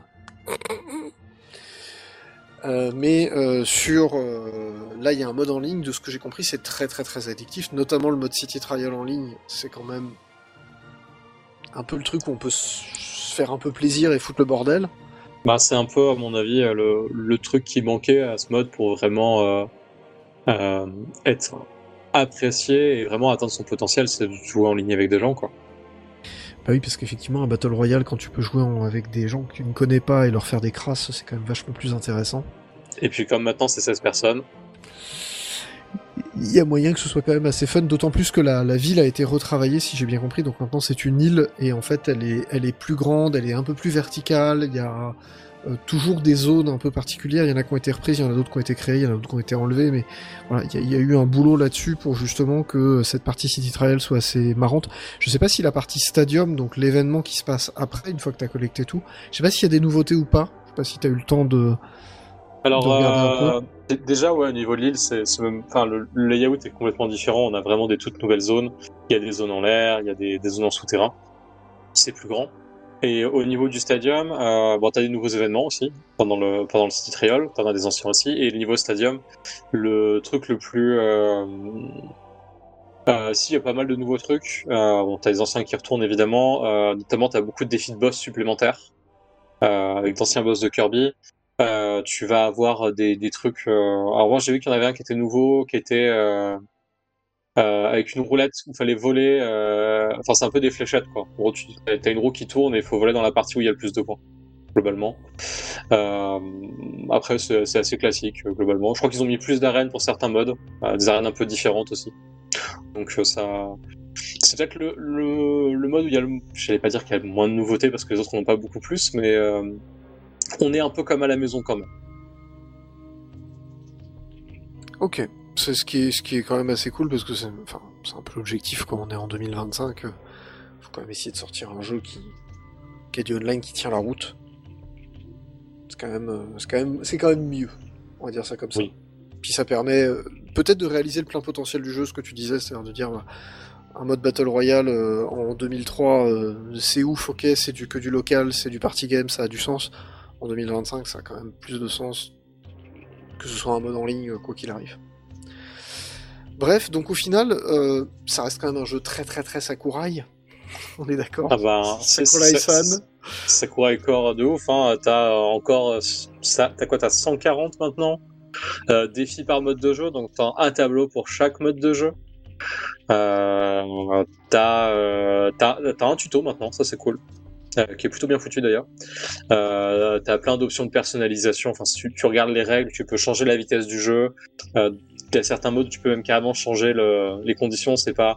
Mais là il y a un mode en ligne, de ce que j'ai compris c'est très très très addictif, notamment le mode City Trial en ligne, c'est quand même un peu le truc où on peut se faire un peu plaisir et foutre le bordel. Bah c'est un peu à mon avis le truc qui manquait à ce mode pour vraiment être apprécié et vraiment atteindre son potentiel, c'est de jouer en ligne avec des gens quoi. Bah oui, parce qu'effectivement, un Battle Royale, quand tu peux jouer avec des gens que tu ne connais pas et leur faire des crasses, c'est quand même vachement plus intéressant. Et puis comme maintenant c'est 16 personnes... Il il y a moyen que ce soit quand même assez fun, d'autant plus que la ville a été retravaillée, si j'ai bien compris, donc maintenant c'est une île, et en fait elle est plus grande, elle est un peu plus verticale, il y a toujours des zones un peu particulières, il y en a qui ont été reprises, il y en a d'autres qui ont été créées, il y en a d'autres qui ont été enlevées, mais voilà, il y a eu un boulot là-dessus pour justement que cette partie City Trial soit assez marrante. Je sais pas si la partie Stadium, donc l'événement qui se passe après, une fois que t'as collecté tout, je sais pas s'il y a des nouveautés ou pas, je sais pas si t'as eu le temps de regarder un peu. Déjà, ouais, au niveau de l'île, c'est même, enfin, le layout est complètement différent. On a vraiment des toutes nouvelles zones. Il y a des zones en l'air, il y a des zones en souterrain. C'est plus grand. Et au niveau du stadium, bon, t'as des nouveaux événements aussi pendant le City Trial. T'en as des anciens aussi. Et le niveau stadium, le truc le plus, si, il y a pas mal de nouveaux trucs. Bon, t'as des anciens qui retournent évidemment. Notamment, t'as beaucoup de défis de boss supplémentaires avec d'anciens boss de Kirby. Tu vas avoir des trucs. Alors moi j'ai vu qu'il y en avait un qui était nouveau, qui était avec une roulette où il fallait voler. Enfin c'est un peu des fléchettes quoi. En gros t'as une roue qui tourne et il faut voler dans la partie où il y a le plus de points globalement. Après c'est assez classique globalement. Je crois qu'ils ont mis plus d'arènes pour certains modes, des arènes un peu différentes aussi. Donc ça. C'est peut-être le mode où il y a je n'allais pas dire qu'il y a moins de nouveautés parce que les autres n'en ont pas beaucoup plus, mais on est un peu comme à la maison quand même. Ok, c'est ce qui est quand même assez cool parce que c'est un peu l'objectif quand on est en 2025. Faut quand même essayer de sortir un jeu qui a du online qui tient la route. C'est quand même mieux, on va dire ça comme ça. Oui. Puis ça permet peut-être de réaliser le plein potentiel du jeu, ce que tu disais, c'est-à-dire de dire un mode Battle Royale en 2003, c'est ouf, ok, c'est que du local, c'est du party game, ça a du sens. En 2025, ça a quand même plus de sens que ce soit un mode en ligne, quoi qu'il arrive. Bref, donc au final, ça reste quand même un jeu très très très Sakurai. On est d'accord. Ah bah, Sakurai fan. Sakurai Core de ouf, hein. T'as encore, t'as quoi, t'as 140 maintenant défis par mode de jeu, donc t'as un tableau pour chaque mode de jeu. T'as un tuto maintenant, ça c'est cool. Qui est plutôt bien foutu d'ailleurs. T'as plein d'options de personnalisation. Enfin, si tu regardes les règles, tu peux changer la vitesse du jeu. T'as certains modes, tu peux même carrément changer les conditions. C'est pas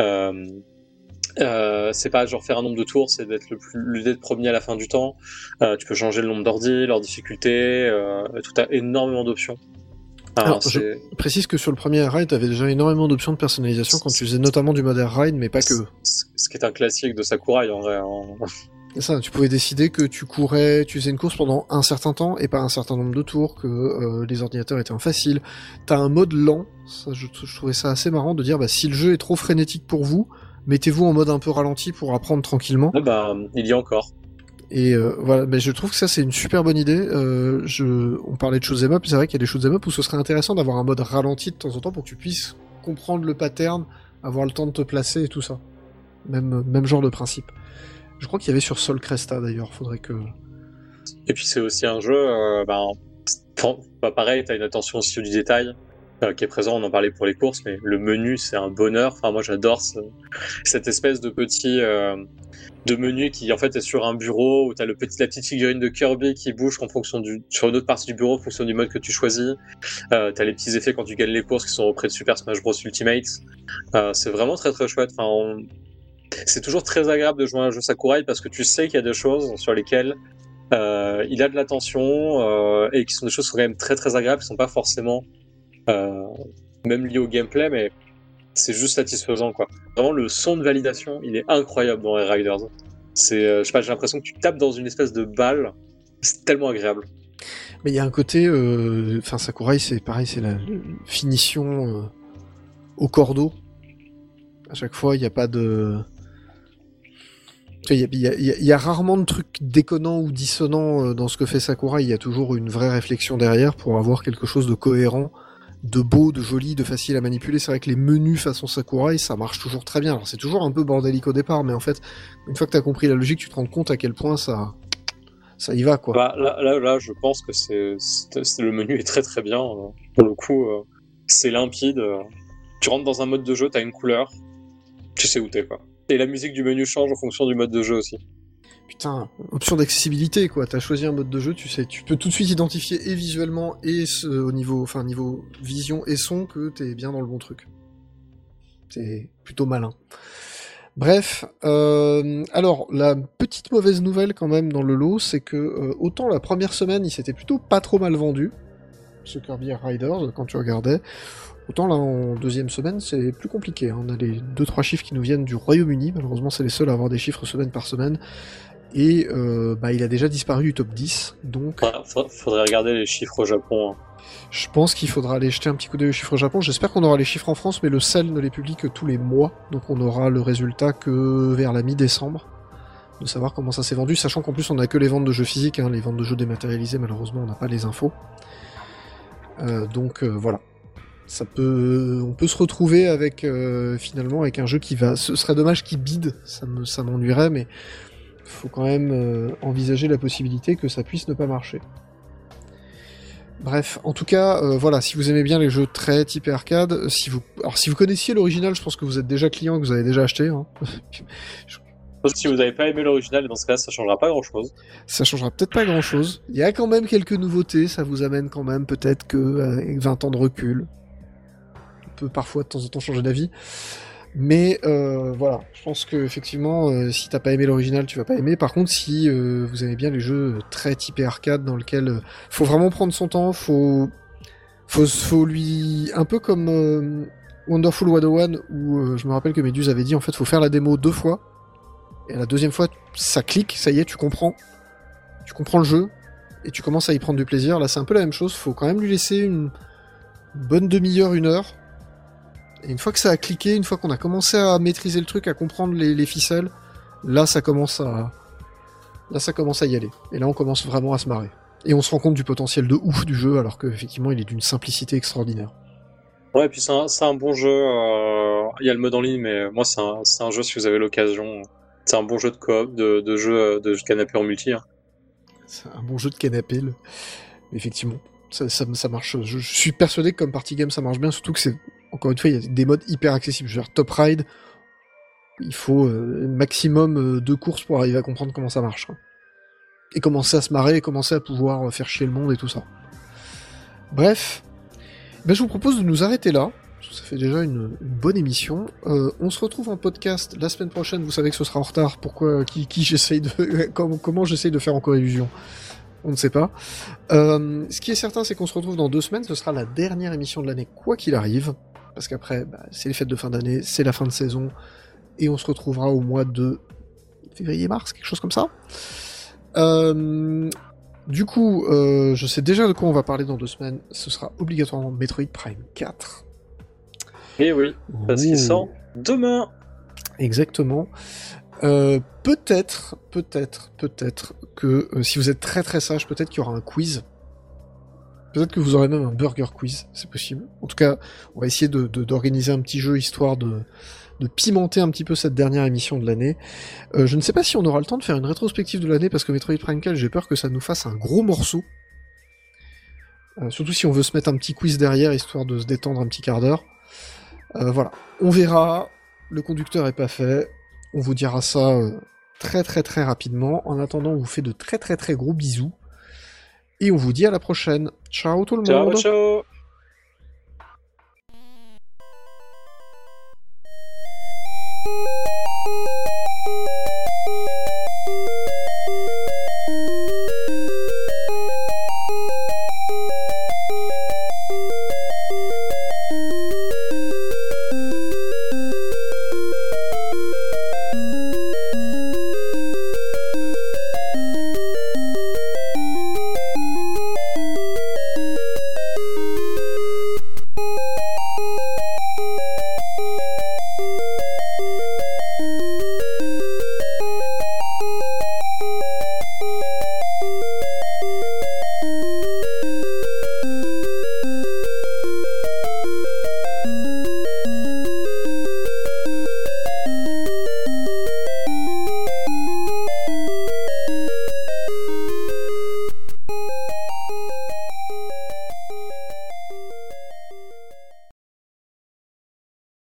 genre faire un nombre de tours, c'est d'être premier à la fin du temps. Tu peux changer le nombre d'ordi, leur difficulté. Tout a énormément d'options. Alors, je précise que sur le premier Air Ride, t'avais déjà énormément d'options de personnalisation quand tu faisais notamment du mode Air Ride, mais pas que. Ce qui est un classique de Sakurai en vrai. C'est ça, tu pouvais décider que tu faisais une course pendant un certain temps et pas un certain nombre de tours, que les ordinateurs étaient en facile. T'as un mode lent, ça, je trouvais ça assez marrant de dire, bah, si le jeu est trop frénétique pour vous, mettez-vous en mode un peu ralenti pour apprendre tranquillement. Bah, il y a encore. Et voilà, mais je trouve que ça c'est une super bonne idée. On parlait de shoot'em up, c'est vrai qu'il y a des shoot'em up où ce serait intéressant d'avoir un mode ralenti de temps en temps pour que tu puisses comprendre le pattern, avoir le temps de te placer et tout ça. Même genre de principe. Je crois qu'il y avait sur Sol Cresta d'ailleurs, faudrait que... Et puis c'est aussi un jeu, pareil, t'as une attention aussi du détail qui est présent, on en parlait pour les courses, mais le menu c'est un bonheur. Enfin moi j'adore cette espèce de petit de menu qui en fait est sur un bureau où t'as la petite figurine de Kirby qui bouge sur une autre partie du bureau en fonction du mode que tu choisis. T'as les petits effets quand tu gagnes les courses qui sont auprès de Super Smash Bros Ultimate. C'est vraiment très très chouette. Enfin, c'est toujours très agréable de jouer à un jeu Sakurai parce que tu sais qu'il y a des choses sur lesquelles il a de l'attention et qui sont des choses qui sont quand même très très agréables, qui sont pas forcément même liées au gameplay, mais c'est juste satisfaisant quoi. Vraiment le son de validation, il est incroyable dans Air Riders. Je sais pas, j'ai l'impression que tu tapes dans une espèce de balle, c'est tellement agréable. Mais il y a un côté, Sakurai c'est pareil, c'est la finition au cordeau. À chaque fois, il n'y a pas de... Il y a rarement de trucs déconnants ou dissonants dans ce que fait Sakurai. Il y a toujours une vraie réflexion derrière pour avoir quelque chose de cohérent, de beau, de joli, de facile à manipuler. C'est vrai que les menus façon Sakurai, ça marche toujours très bien. Alors c'est toujours un peu bordélique au départ, mais en fait, une fois que t'as compris la logique, tu te rends compte à quel point ça y va, quoi. Bah, là, je pense que le menu est très très bien. Pour le coup, c'est limpide. Tu rentres dans un mode de jeu, t'as une couleur, tu sais où t'es, quoi. Et la musique du menu change en fonction du mode de jeu aussi. Putain, option d'accessibilité, quoi. T'as choisi un mode de jeu, tu sais, tu peux tout de suite identifier et visuellement et au niveau vision et son que t'es bien dans le bon truc. C'est plutôt malin. Bref, alors la petite mauvaise nouvelle quand même dans le lot, c'est que autant la première semaine il s'était plutôt pas trop mal vendu, ce Kirby Air Riders, quand tu regardais, autant là en deuxième semaine c'est plus compliqué. On a les 2-3 chiffres qui nous viennent du Royaume-Uni, malheureusement c'est les seuls à avoir des chiffres semaine par semaine, et il a déjà disparu du top 10, donc... Faudrait regarder les chiffres au Japon. Je pense qu'il faudra aller jeter un petit coup d'œil aux chiffres au Japon. J'espère qu'on aura les chiffres en France, mais le CEL ne les publie que tous les mois, donc on aura le résultat que vers la mi-décembre, de savoir comment ça s'est vendu, sachant qu'en plus on a que les ventes de jeux physiques, les ventes de jeux dématérialisés, malheureusement on n'a pas les infos. Donc voilà. On peut se retrouver avec finalement avec un jeu qui va... Ce serait dommage qu'il bide, ça m'ennuierait, mais faut quand même envisager la possibilité que ça puisse ne pas marcher. Bref, en tout cas, voilà, si vous aimez bien les jeux très typés arcade, si vous connaissiez l'original, je pense que vous êtes déjà client, que vous avez déjà acheté. Hein. Si vous n'avez pas aimé l'original, dans ce cas, ça changera pas grand-chose. Ça changera peut-être pas grand-chose. Il y a quand même quelques nouveautés, ça vous amène quand même peut-être que avec 20 ans de recul, on peut parfois de temps en temps changer d'avis. Mais voilà, je pense que effectivement, si t'as pas aimé l'original, tu vas pas aimer. Par contre, si vous aimez bien les jeux très typés arcade, dans lesquels faut vraiment prendre son temps, faut lui un peu comme Wonderful 101 où je me rappelle que Meduse avait dit en fait faut faire la démo 2 fois et la deuxième fois ça clique, ça y est, tu comprends le jeu et tu commences à y prendre du plaisir. Là, c'est un peu la même chose. Faut quand même lui laisser une bonne demi-heure, 1 heure. Et une fois que ça a cliqué, une fois qu'on a commencé à maîtriser le truc, à comprendre les ficelles, là ça commence à y aller. Et là on commence vraiment à se marrer. Et on se rend compte du potentiel de ouf du jeu, alors qu'effectivement il est d'une simplicité extraordinaire. Ouais, et puis c'est un bon jeu. Il y a le mode en ligne, mais moi c'est un jeu si vous avez l'occasion. C'est un bon jeu de coop, de jeu de canapé en multi. Hein. C'est un bon jeu de canapé, effectivement. Ça marche. Je suis persuadé que comme party game ça marche bien, surtout que c'est... Encore une fois, il y a des modes hyper accessibles. Je veux dire, Top Ride, il faut maximum 2 courses pour arriver à comprendre comment ça marche. Hein. Et commencer à se marrer, et commencer à pouvoir faire chier le monde et tout ça. Bref, je vous propose de nous arrêter là. Ça fait déjà une bonne émission. On se retrouve en podcast la semaine prochaine. Vous savez que ce sera en retard. Pourquoi qui j'essaye de... comment j'essaye de faire encore illusion ? On ne sait pas. Ce qui est certain, c'est qu'on se retrouve dans 2 semaines. Ce sera la dernière émission de l'année, quoi qu'il arrive. Parce qu'après, c'est les fêtes de fin d'année, c'est la fin de saison, et on se retrouvera au mois de février-mars, quelque chose comme ça. Du coup, je sais déjà de quoi on va parler dans 2 semaines. Ce sera obligatoirement Metroid Prime 4. Et oui, parce qu'il sort demain. Exactement. Peut-être que si vous êtes très très sage, peut-être qu'il y aura un quiz. Peut-être que vous aurez même un burger quiz, c'est possible. En tout cas, on va essayer d'organiser un petit jeu histoire de pimenter un petit peu cette dernière émission de l'année. Je ne sais pas si on aura le temps de faire une rétrospective de l'année, parce que Metroid Prime 4, j'ai peur que ça nous fasse un gros morceau. Surtout si on veut se mettre un petit quiz derrière, histoire de se détendre un petit quart d'heure. Voilà, on verra. Le conducteur est pas fait. On vous dira ça très très très rapidement. En attendant, on vous fait de très très très gros bisous. Et on vous dit à la prochaine. Ciao tout le monde. Ciao.